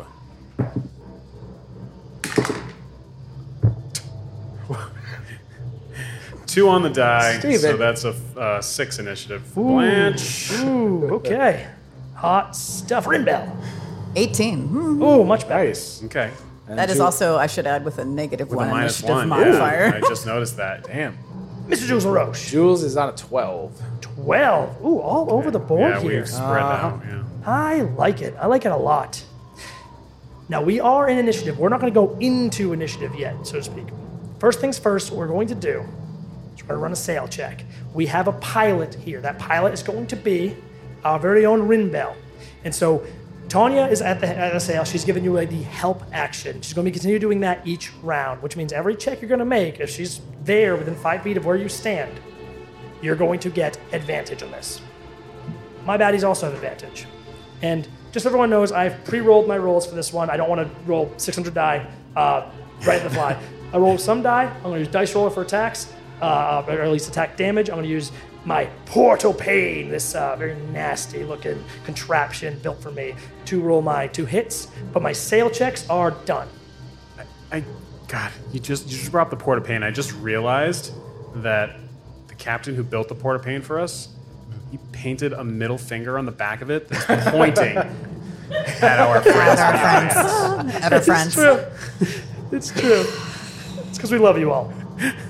Two on the die, Steven. so that's a 6 initiative. Blanche. Ooh, okay. Hot stuff. Rimbel. 18. Ooh, much better. Nice. Okay. And That is Ju- also, I should add, with a negative With one a minus initiative 1. modifier. Yeah, I just noticed that. Damn. Mr. Jules LaRoche. Jules is on a 12. 12. Ooh, all over the board Yeah, here. we've spread out. Yeah. I like it. I like it a lot. Now, we are in initiative. We're not going to go into initiative yet, so to speak. First things first, what we're going to do is we're or run a sail check. We have a pilot here. That pilot is going to be our very own Rinbell. And so Tanya is at the sail. She's giving you the help action. She's going to continue doing that each round, which means every check you're going to make, if she's there within 5 feet of where you stand, you're going to get advantage on this. My baddies also have advantage. And just so everyone knows, I've pre-rolled my rolls for this one. I don't want to roll 600 die right at the fly. I rolled some die. I'm going to use Dice Roller for attacks, or at least attack damage. I'm going to use my Portal Pain, this very nasty looking contraption built for me, to roll my 2 hits. But my sail checks are done. God, you just brought up the Port of Pain. I just realized that the captain who built the Port of Pain for us, he painted a middle finger on the back of it that's pointing at our friends. At our friends. It's true. It's true. It's because we love you all.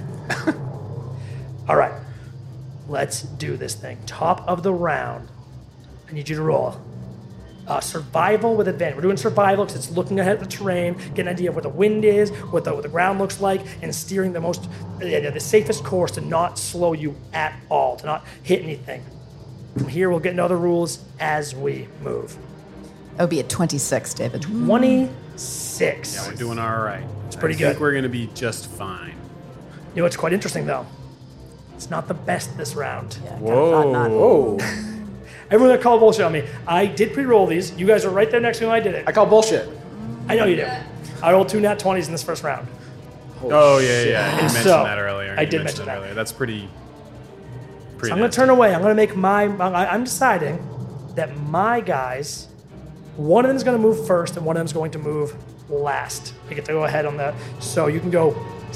All right. Let's do this thing. Top of the round. I need you to roll. Survival with advantage. We're doing survival because it's looking ahead at the terrain, getting an idea of what the wind is, what the ground looks like, and steering the safest course to not slow you at all, to not hit anything. From here, we'll get into other rules as we move. That would be a 26, David. 26. Yeah, we're doing all right. It's pretty I good. think we're going to be just fine. You know what's quite interesting, though? It's not the best this round. Yeah, Whoa. Oh, Everyone that called bullshit on me. I did pre-roll these. You guys were right there next to me when I did it. I call bullshit. I know you did. I rolled 2 nat 20s in this first round. Oh, yeah. You mentioned So, that earlier. I You did mentioned mention that. earlier. That's pretty So I'm going to turn away. I'm going to make I'm deciding that my guys, one of them is going to move first and one of them is going to move last. I get to go ahead on that. So you can go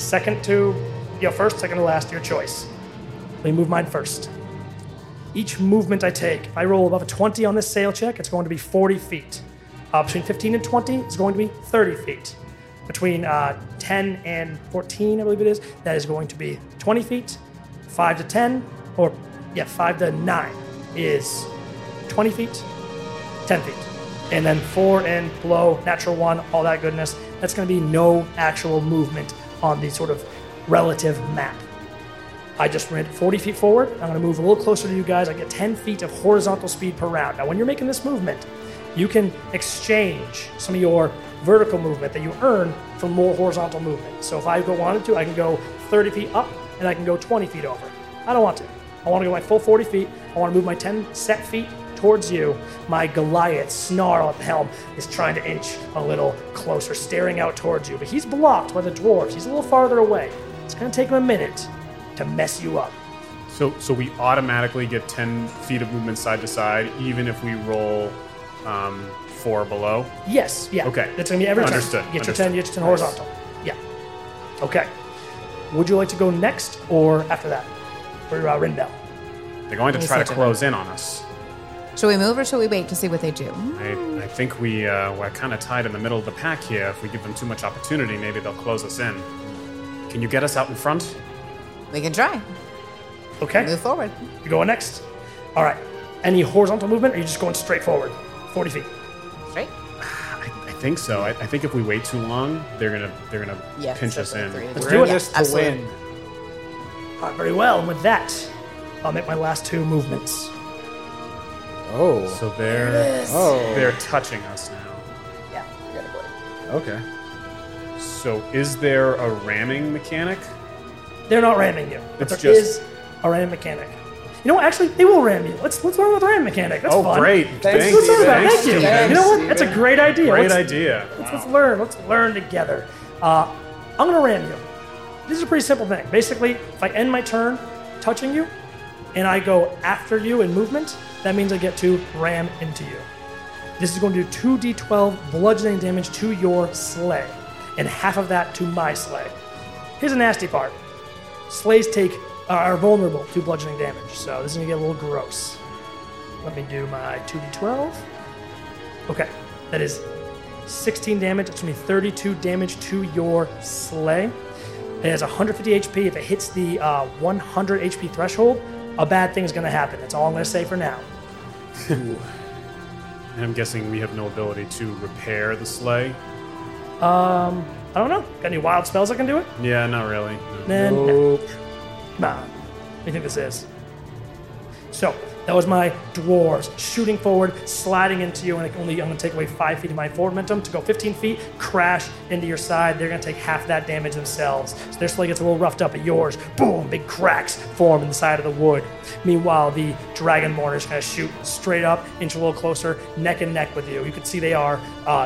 first, second to last, your choice. Let me move mine first. Each movement I take, if I roll above a 20 on this sail check, it's going to be 40 feet. Between 15 and 20, it's going to be 30 feet. Between 10 and 14, I believe it is, that is going to be 20 feet. 5 to 10, 5 to 9 is 20 feet, 10 feet. And then 4 and below, natural 1, all that goodness, that's going to be no actual movement on the sort of relative map. I just ran 40 feet forward. I'm going to move a little closer to you guys. I get 10 feet of horizontal speed per round. Now, when you're making this movement, you can exchange some of your vertical movement that you earn for more horizontal movement. So if I wanted to, I can go 30 feet up and I can go 20 feet over. I don't want to. I want to go my full 40 feet. I want to move my 10 set feet towards you. My Goliath snarl at the helm is trying to inch a little closer, staring out towards you. But he's blocked by the dwarves. He's a little farther away. It's going to take him a minute to mess you up. So we automatically get 10 feet of movement side to side, even if we roll 4 below? Yes, yeah. Okay. That's going to be every Understood. turn. Get your 10 horizontal. Yeah. Okay. Would you like to go next or after that? For Rinbell. They're going to try to close in on us. Should we move or should we wait to see what they do? I think we're kind of tied in the middle of the pack here. If we give them too much opportunity, maybe they'll close us in. Can you get us out in front? We can try. Okay. Move forward. You going next? All right. Any horizontal movement or are you just going straight forward? 40 feet. Straight? I think so. I think if we wait too long, they're gonna Yeah, pinch us in. Let's We're do in it. this to absolutely. win. All right, very well. And with that, I'll make my last 2 movements. Oh. So they're Oh. touching us now. Yeah. I got it. Okay. So is there a ramming mechanic? They're not ramming you, but It's there just- is a ram mechanic. You know what? Actually, they will ram you. Let's learn about the ram mechanic. That's Oh, fun. great. Thanks, Let's learn about it. Thanks, Thank you. Steven. You know what? Steven. That's a great idea. Great Let's- idea. Let's learn together. I'm gonna ram you. This is a pretty simple thing. Basically, if I end my turn touching you, and I go after you in movement, that means I get to ram into you. This is going to do 2d12 bludgeoning damage to your sleigh, and half of that to my sleigh. Here's a nasty part. Sleighs are vulnerable to bludgeoning damage, so this is gonna get a little gross. Let me do my 2d12. Okay, that is 16 damage. It's going to be 32 damage to your sleigh. It has 150 HP. If it hits the 100 HP threshold, a bad thing is going to happen. That's all I'm going to say for now. And I'm guessing we have no ability to repair the sleigh. I don't know. Got any wild spells that can do it? Yeah, not really. No. Then Nope. Nah. What do you think this is? So, that was my dwarves shooting forward, sliding into you, and I'm going to take away 5 feet of my forward momentum to go 15 feet, crash into your side. They're going to take half that damage themselves. So their sleigh gets a little roughed up, but yours, boom, big cracks form in the side of the wood. Meanwhile, the Dragonborn is going to shoot straight up, inch a little closer, neck and neck with you. You can see they are,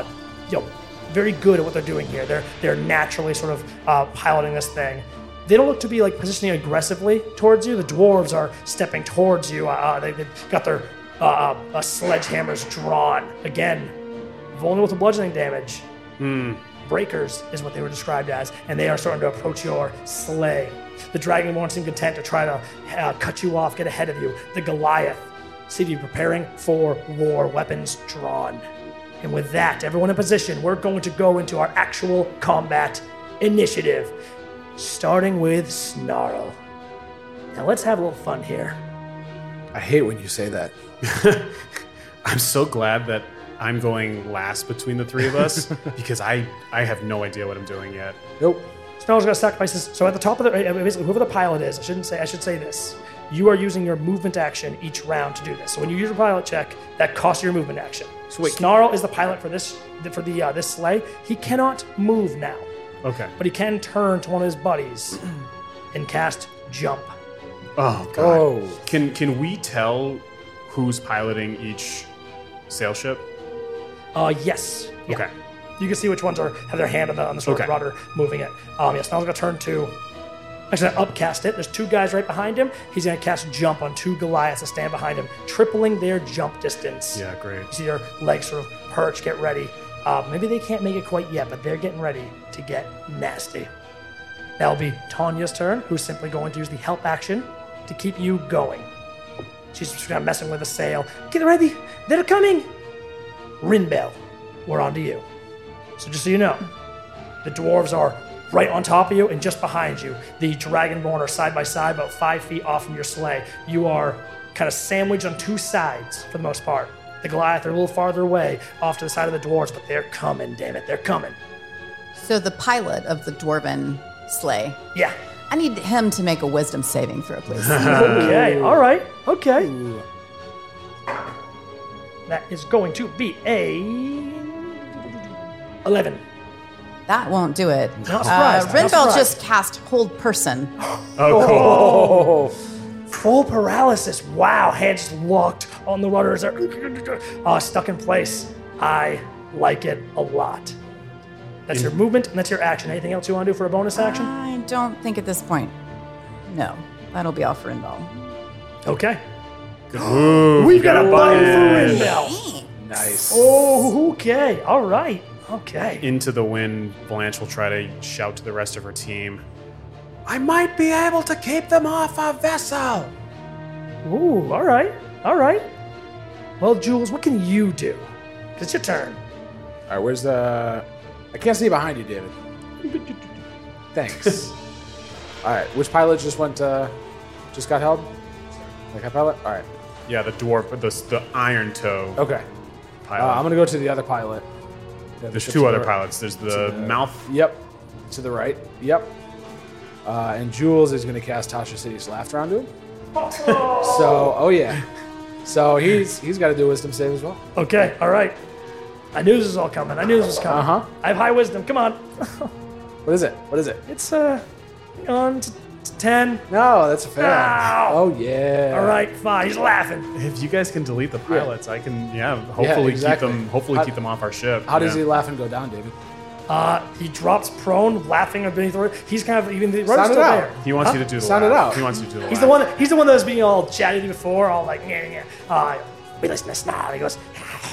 very good at what they're doing here. They're naturally sort of piloting this thing. They don't look to be like positioning aggressively towards you. The dwarves are stepping towards you. They've got their sledgehammers drawn. Again, vulnerable to bludgeoning damage. Breakers is what they were described as, and they are starting to approach your sleigh. The Dragonborn seem content to try to cut you off, get ahead of you. The Goliath see you preparing for war, weapons drawn. And with that, everyone in position, we're going to go into our actual combat initiative. Starting with Snarl. Now let's have a little fun here. I hate when you say that. I'm so glad that I'm going last between the three of us because I have no idea what I'm doing yet. Nope. Snarl's going to sacrifice this. So at the top of basically whoever the pilot is, I should say this. You are using your movement action each round to do this. So when you use a pilot check, that costs your movement action. Sweet. Snarl is the pilot for this sleigh. He cannot move now. Okay. But he can turn to one of his buddies and cast Jump. Oh, God. Oh. Can we tell who's piloting each sail ship? Yes. Yeah. Okay. You can see which ones have their hand on the sort of rudder moving it. Yes, now I'm going to turn to... Actually, upcast it. There's 2 guys right behind him. He's going to cast Jump on 2 Goliaths that stand behind him, tripling their jump distance. Yeah, great. You see their legs sort of perch, get ready. Maybe they can't make it quite yet, but they're getting ready to get nasty. That'll be Tanya's turn, who's simply going to use the help action to keep you going. She's just kind of messing with the sail. Get ready. They're coming. Rinbel, we're on to you. So just so you know, the dwarves are right on top of you and just behind you. The Dragonborn are side by side, about 5 feet off from your sleigh. You are kind of sandwiched on 2 sides for the most part. The Goliath are a little farther away off to the side of the dwarves, but they're coming, damn it, they're coming. So the pilot of the dwarven sleigh, Yeah. I need him to make a wisdom saving throw, please. Okay, all right, okay. That is going to be a 11. That won't do it. Not surprised, not Rinbel surprised. just cast Hold Person. Oh, full paralysis. Wow, hands locked on the rudders are stuck in place. I like it a lot. That's your movement, and that's your action. Anything else you want to do for a bonus action? I don't think at this point. No, that'll be all for Rinbel. Okay. Ooh, We've got a button button. for Rinbel. Nice. Oh, okay. All right. Okay. Into the wind, Blanche will try to shout to the rest of her team. I might be able to keep them off a vessel. Ooh, all right. All right. Well, Jules, what can you do? 'Cause it's your turn. All right, where's the... I can't see behind you, David. Thanks. All right, which pilot just just got held? Like a pilot? All right. Yeah, the dwarf, the Iron Toe Okay. pilot. I'm going to go to the other pilot. There's 2 other pilots. There's the mouth. Yep. To the right. Yep. And Jules is going to cast Tasha City's Laughter onto him. So, yeah. So he's got to do a wisdom save as well. Okay. All right. I knew this was all coming. I knew this was coming. Uh-huh. I have high wisdom. Come on. What is it? What is it? It's on to 10. No, that's a fail. Ow. Oh, yeah. All right, fine. He's laughing. If you guys can delete the pilots, I can, hopefully exactly. keep them off our ship. How does Yeah. he laugh and go down, David? He drops prone, laughing beneath the rudder. He's kind of even the rudder's Sound it still out. there. He wants you to do the Sound it laugh. out. He wants you to do the He's laugh. the one that was being all chatty before, all like yeah. We listen to Snarl. He goes.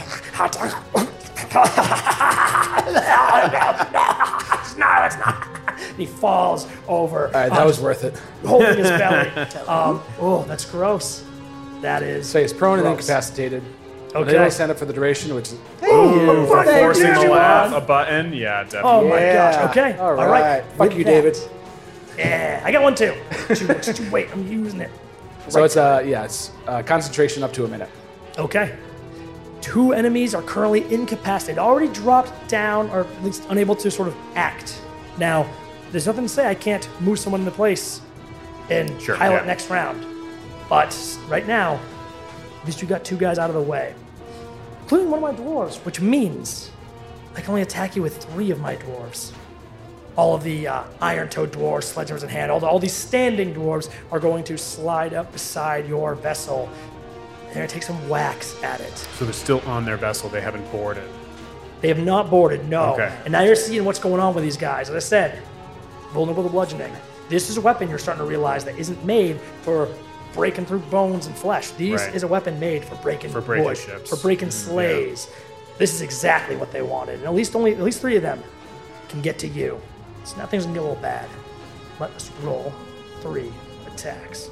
Snarl. He falls over. All right, that was worth it. holding his belly. That's gross. That is. So he's prone and gross. incapacitated. Okay. They only stand up for the duration, which is... For forcing the you laugh, on. a button. Yeah, definitely. Oh my gosh. Okay. All right. Fuck With you, that- David. Yeah, I got one too. Just you wait. I'm using it. So it's concentration up to a minute. Okay. 2 enemies are currently incapacitated, already dropped down, or at least unable to sort of act. Now, there's nothing to say I can't move someone into place and Sure, pilot yeah. next round. But right now, at least you got 2 guys out of the way, including one of my dwarves, which means I can only attack you with 3 of my dwarves. All of the iron-toed dwarves, sledgehammers in hand, all these standing dwarves are going to slide up beside your vessel. They're going to take some whacks at it. So they're still on their vessel. They haven't boarded. They have not boarded, no. Okay. And now you're seeing what's going on with these guys. As I said, vulnerable to bludgeoning. This is a weapon you're starting to realize that isn't made for breaking through bones and flesh. This Right. is a weapon made for breaking wood, ships. for breaking sleighs. This is exactly what they wanted. And at least 3 of them can get to you. So now things can get a little bad. Let us roll 3 attacks.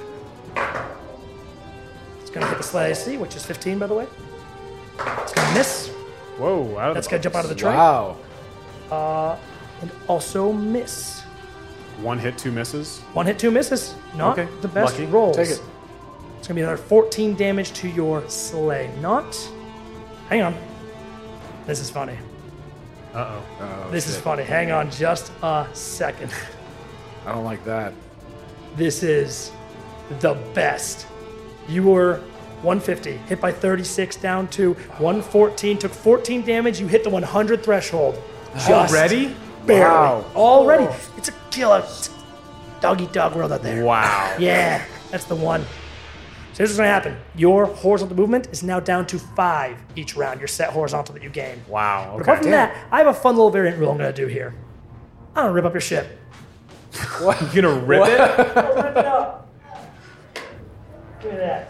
It's going to hit the sleigh AC, which is 15, by the way. It's going to miss. Whoa! Out of That's the going to jump out of the tray. Wow. And also miss. 1 hit, 2 misses. 1 hit, 2 misses. Not Okay, the best lucky. rolls. Take it. It's going to be another 14 damage to your sleigh. Hang on. This is funny. Uh-oh. This is funny. Hang on just a second. I don't like that. This is the best. You were 150, hit by 36, down to 114, took 14 damage. You hit the 100 threshold. Just Already? barely. Wow. Already. It's a killer. It's dog-eat-dog world out there. Wow. Yeah, that's the one. So here's what's going to happen. Your horizontal movement is now down to 5 each round. Your set horizontal that you gain. Wow. But apart Okay. from that, I have a fun little variant rule I'm going to do here. I'm going to rip up your ship. You gonna rip it? Rip it up. Look at that.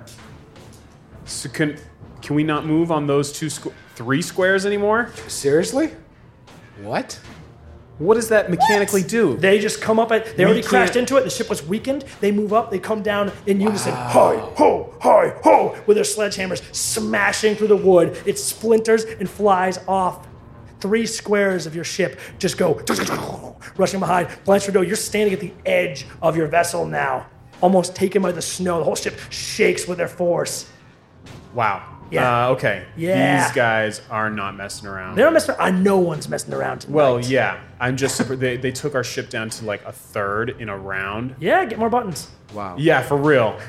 So can we not move on those 3 squares anymore? Seriously? What? What does that mechanically do? They just come up at. They already can't- crashed into it. The ship was weakened. They move up. They come down in unison. Hi ho, hi ho, with their sledgehammers smashing through the wood. It splinters and flies off. 3 squares of your ship just go rushing behind. Blanche Trudeau, you're standing at the edge of your vessel now, almost taken by the snow. The whole ship shakes with their force. Wow. Yeah. Okay. Yeah. These guys are not messing around. They're not messing around. No one's messing around tonight. Well, yeah. I'm just super. They took our ship down to like a third in a round. Yeah, get more buttons. Wow. Yeah, for real.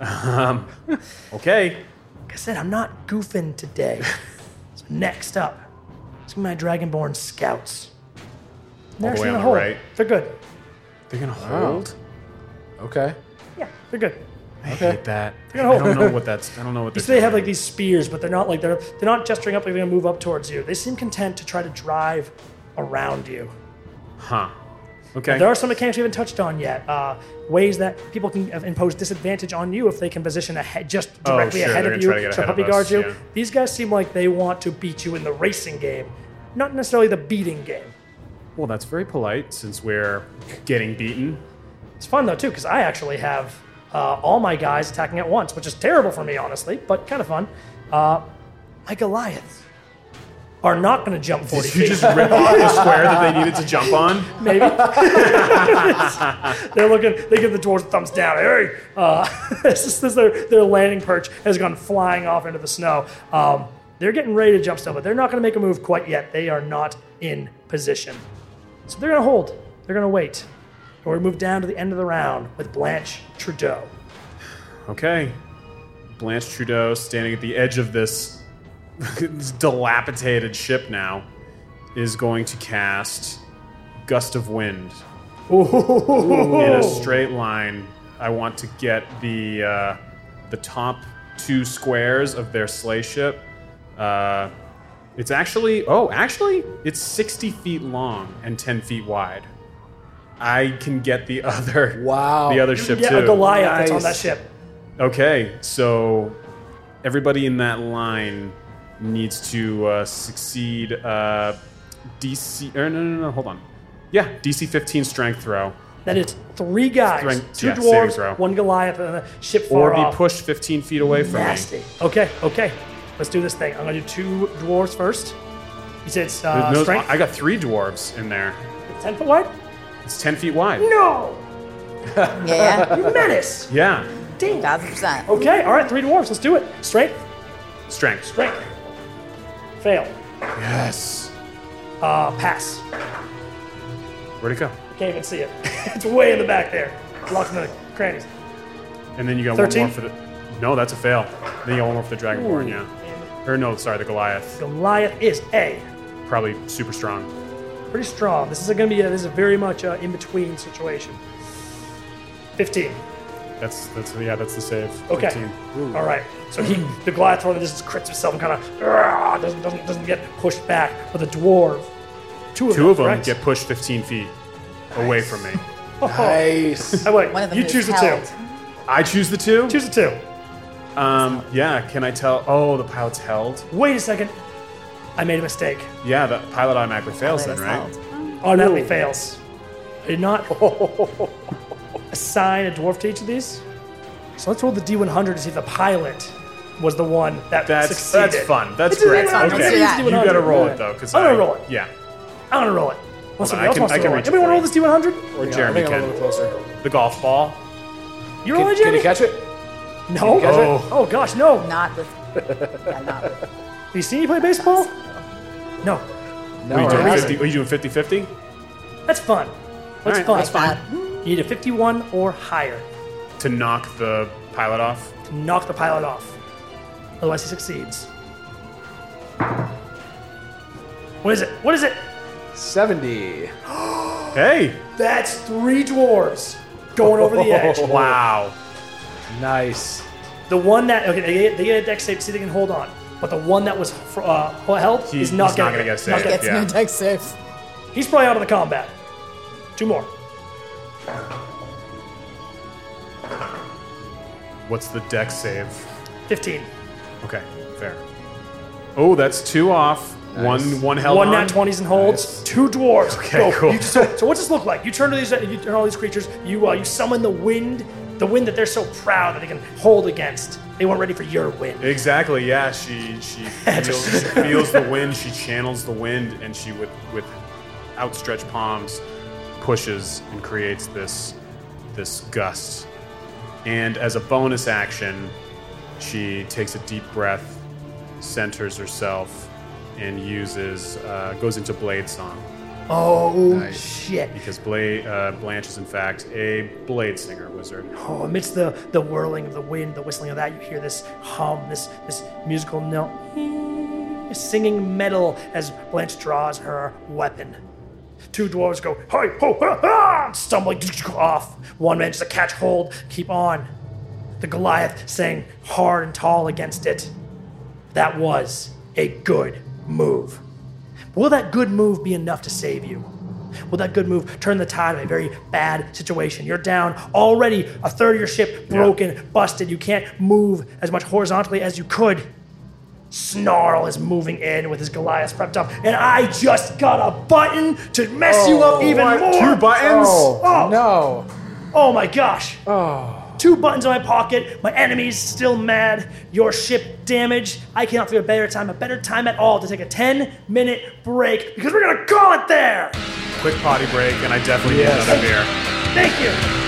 Okay. Like I said, I'm not goofing today. So next up, it's gonna be my Dragonborn scouts. They're All the way actually on gonna the hold. right. They're good. They're gonna hold. Okay. Yeah, they're good. I hate that. I gonna hold. don't know what that's. I don't know what. You see, they have like these spears, but they're not like they're not gesturing up like they're gonna move up towards you. They seem content to try to drive around you. Huh. Okay. There are some mechanics we haven't touched on yet. Ways that people can impose disadvantage on you if they can position ahead, just directly sure, ahead they're of gonna you try to get to ahead of puppy us, guard you. yeah. These guys seem like they want to beat you in the racing game, not necessarily the beating game. Well, that's very polite since we're getting beaten. It's fun though too, because I actually have all my guys attacking at once, which is terrible for me, honestly, but kind of fun. My Goliaths are not going to jump 40 You feet. just rip off the square that they needed to jump on. Maybe. They're looking. They give the dwarves thumbs down. Hey, this is their landing perch has gone flying off into the snow. They're getting ready to jump still, but they're not going to make a move quite yet. They are not in position, so they're going to hold. They're going to wait. And we move down to the end of the round with Blanche Trudeau. Okay. Blanche Trudeau standing at the edge of this this dilapidated ship now is going to cast Gust of Wind. In a straight line. I want to get the top 2 squares of their sleigh ship. It's actually it's 60 feet long and 10 feet wide. I can get the other ship Yeah, too. a Goliath that's on Nice. that ship. Okay, so everybody in that line needs to succeed DC. No, hold on. Yeah, DC 15 strength throw. That is 3 guys, Strength- 2 yeah, saving throw. dwarves, 1 Goliath, and a ship Or far be off. pushed 15 feet away from Nasty. me. Okay. Let's do this thing. I'm gonna do 2 dwarves first. You said it's No, strength. I got 3 dwarves in there. 10 foot wide? It's 10 feet wide. No! Yeah, You menace! Yeah. Dang. 1,000%. Okay, alright, 3 dwarves. Let's do it. Strength. Strength. Fail. Yes. Pass. Where'd it go? Can't even see it. It's way in the back there. Locked in the crannies. And then you got 13? one more for the. No, that's a fail. Then you got one more for the Dragonborn, yeah. Or no, sorry, the Goliath. Goliath is A. Probably super strong. Pretty strong. This is going to be this is very much an in-between situation. 15. That's the save. Okay. 15. All right. So the Goliath from the distance crits himself and kind of doesn't get pushed back. But the dwarf, two of them Two of them get pushed 15 feet away from me. Nice. Oh, wait, One of them you is choose the held. two. I choose the two? Choose the two. Yeah, can I tell? Oh, the pilot's held? Wait a second. I made a mistake. Yeah, the pilot automatically fails Pilot then, is right? held. Automatically fails. I did not assign a dwarf to each of these. So let's roll the D100 to see if the pilot was the one that succeeded. That's fun. That's It's a great. D100. fun. Okay. Let's do that. You gotta roll it though, because I'm gonna roll it. Yeah. I'm gonna roll it. Unless somebody else wants I to can roll it. reach it Anybody want to for roll you. this D100? Or I Jeremy think I'm a can. little closer. The golf ball. You rolling, Can Jeremy? you catch it? No. catch it? Oh gosh, no. Not with. Yeah, not with. Have you seen you play baseball? No. No, Are you it doing hasn't. 50-50? That's fun. That's All right, fun. that's fine. You need a 51 or higher To knock the pilot off? to knock the pilot off. Otherwise, he succeeds. What is it? What is it? 70. Hey! That's 3 dwarves going over the edge. Wow. Nice. The one that they get a dex save to see if they can hold on, but the one that was held is not he's not going gonna to get saved. Gets Yeah. no dex save. He's probably out of the combat. 2 more. What's the dex save? 15. Okay, fair. Oh, that's 2 off. Nice. One held One on. nat 20s and holds. Nice. 2 dwarves. Okay, cool. So what's this look like? You turn to these, you turn all these creatures. You summon the wind that they're so proud that they can hold against. They weren't ready for your wind. Exactly, yeah. She feels the wind, she channels the wind, and she with outstretched palms pushes and creates this gust. And as a bonus action, she takes a deep breath, centers herself, and goes into Blade Song. Oh Nice. shit! Because Blanche is in fact a blade singer wizard. Oh, amidst the whirling of the wind, the whistling of that, you hear this hum, this musical note, singing metal as Blanche draws her weapon. 2 dwarves go, hi, ho, ha, ha, stumbling off. One manages to catch hold, keep on. The Goliath sang hard and tall against it. That was a good move. Will that good move be enough to save you? Will that good move turn the tide of a very bad situation? You're down already, a third of your ship broken, busted. You can't move as much horizontally as you could. Snarl is moving in with his Goliath prepped up, and I just got a button to mess you up even more. 2 buttons? Oh. No. Oh my gosh. 2 buttons in my pocket. My enemy's still mad. Your ship damaged. I cannot think of a better time at all to take a 10-minute break because we're gonna call it there. Quick potty break, and I definitely need another beer. Thank you.